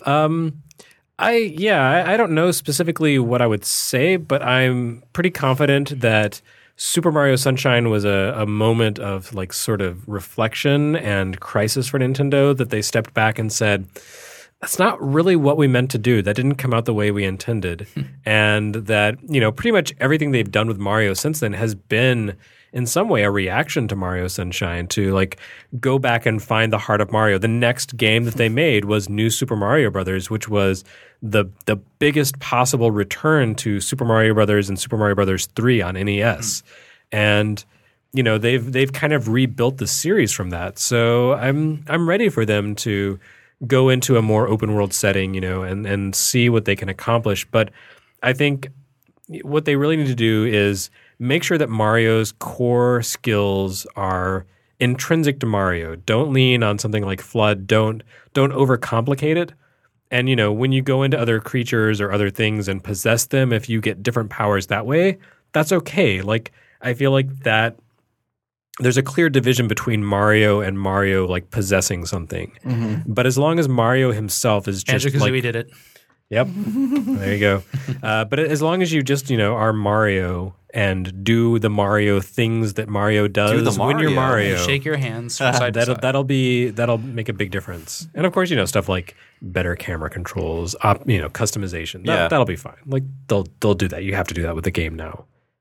I don't know specifically what I would say, but I'm pretty confident that Super Mario Sunshine was a moment of like sort of reflection and crisis for Nintendo, that they stepped back and said, that's not really what we meant to do. That didn't come out the way we intended. And that, pretty much everything they've done with Mario since then has been in some way a reaction to Mario Sunshine, to like go back and find the heart of Mario. The next game that they made was New Super Mario Brothers, which was the biggest possible return to Super Mario Brothers and Super Mario Brothers 3 on NES. And they've kind of rebuilt the series from that. So I'm ready for them to go into a more open world setting, and see what they can accomplish. But I think what they really need to do is make sure that Mario's core skills are intrinsic to Mario. Don't lean on something like FLUDD. Don't overcomplicate it. And when you go into other creatures or other things and possess them, if you get different powers that way, that's okay. Like I feel like that there's a clear division between Mario and Mario like possessing something. Mm-hmm. But as long as Mario himself is just Banjo-Kazooie did it. Yep. There you go. But as long as you just, are Mario and do the Mario things that Mario does when you're Mario. Shake your hands from side to side. That'll make a big difference. And of course, stuff like better camera controls, customization. That'll be fine. Like they'll do that. You have to do that with the game now.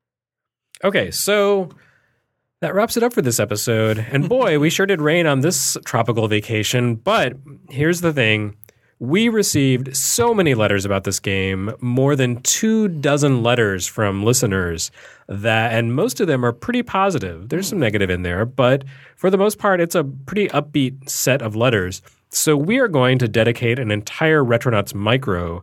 Okay, so that wraps it up for this episode. And boy, we sure did rain on this tropical vacation. But here's the thing. We received so many letters about this game, more than 24 letters from listeners, and most of them are pretty positive. There's some negative in there, but for the most part, it's a pretty upbeat set of letters. So we are going to dedicate an entire Retronauts Micro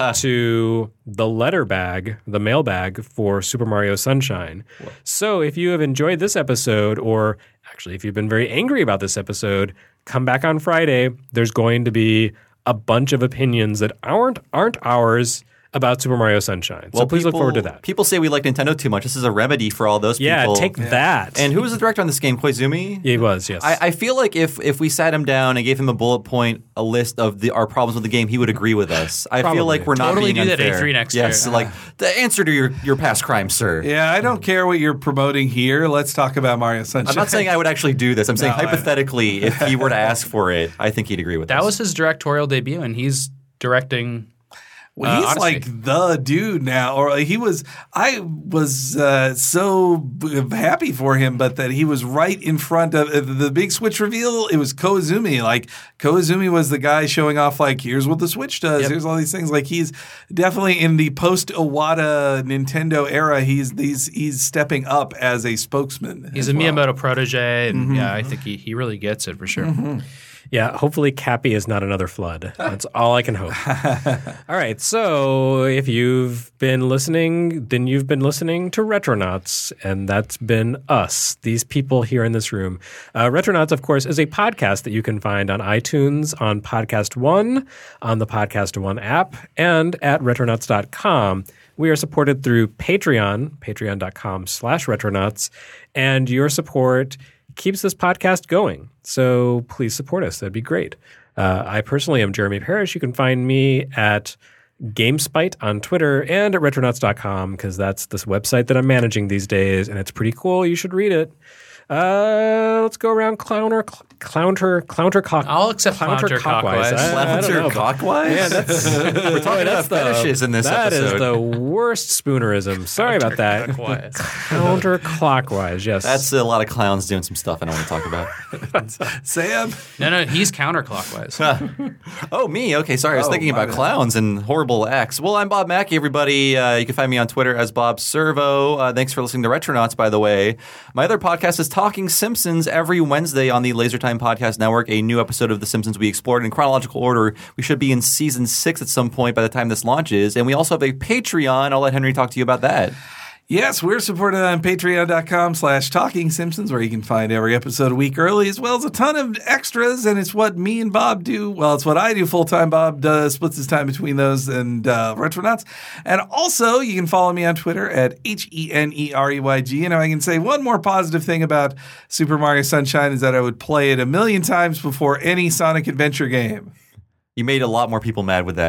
to the letter bag, the mailbag for Super Mario Sunshine. Whoa. So if you have enjoyed this episode, or actually if you've been very angry about this episode, come back on Friday. There's going to be a bunch of opinions that aren't ours about Super Mario Sunshine. So please look forward to that. People say we like Nintendo too much. This is a remedy for all those people. Yeah, take that. And who was the director on this game? Koizumi? He was, yes. I feel like if we sat him down and gave him a bullet point, a list of our problems with the game, he would agree with us. I feel like we're not totally being unfair. Totally do that A3 next year. Yes, like the answer to your past crime, sir. Yeah, I don't care what you're promoting here. Let's talk about Mario Sunshine. I'm not saying I would actually do this. I'm saying hypothetically, if he were to ask for it, I think he'd agree with us. That was his directorial debut, and he's directing. Well, he's Odyssey. like the dude now, or he was. I was so happy for him, but that he was right in front of the big Switch reveal. It was Koizumi. Like Koizumi was the guy showing off, like, here's what the Switch does. Yep. Here's all these things. Like he's definitely in the post Iwata Nintendo era. He's stepping up as a spokesman. He's a Miyamoto protege, and I think he really gets it for sure. Mm-hmm. Yeah, hopefully Cappy is not another FLUDD. That's all I can hope. All right, so if you've been listening, then you've been listening to Retronauts, and that's been us, these people here in this room. Retronauts, of course, is a podcast that you can find on iTunes, on Podcast One, on the Podcast One app, and at retronauts.com. We are supported through Patreon, patreon.com/retronauts, and your support keeps this podcast going. So please support us. That'd be great. I personally am Jeremy Parrish. You can find me at GameSpite on Twitter and at retronauts.com because that's this website that I'm managing these days, and it's pretty cool. You should read it. Let's go around counterclockwise. I'll accept counterclockwise. Counterclockwise? Yeah, that's we're talking about fetishes in this episode. That is the worst spoonerism. Sorry about that. Counterclockwise, yes. That's a lot of clowns doing some stuff I don't want to talk about. Sam? No, he's counterclockwise. Oh, me? Okay, sorry. I was thinking about clowns and horrible acts. Well, I'm Bob Mackey, everybody. You can find me on Twitter as Bob Servo. Thanks for listening to Retronauts, by the way. My other podcast is Talking Simpsons every Wednesday on the LaserTime Podcast Network. A new episode of The Simpsons we explored in chronological order. We should be in season 6 at some point by the time this launches. And we also have a Patreon. I'll let Henry talk to you about that. Yes, we're supported on patreon.com/Talking Simpsons, where you can find every episode a week early, as well as a ton of extras. And it's what me and Bob do. Well, it's what I do full time. Bob splits his time between those and Retronauts. And also, you can follow me on Twitter at HENEREYG. And if I can say one more positive thing about Super Mario Sunshine is that I would play it 1,000,000 times before any Sonic Adventure game. You made a lot more people mad with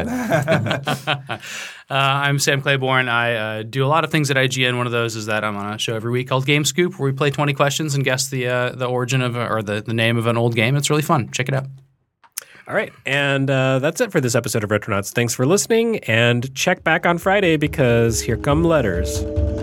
that. I'm Sam Claiborne. I do a lot of things at IGN. One of those is that I'm on a show every week called Game Scoop, where we play 20 questions and guess the origin of or the name of an old game. It's really fun. Check it out. All right. And that's it for this episode of Retronauts. Thanks for listening, and check back on Friday because here come letters.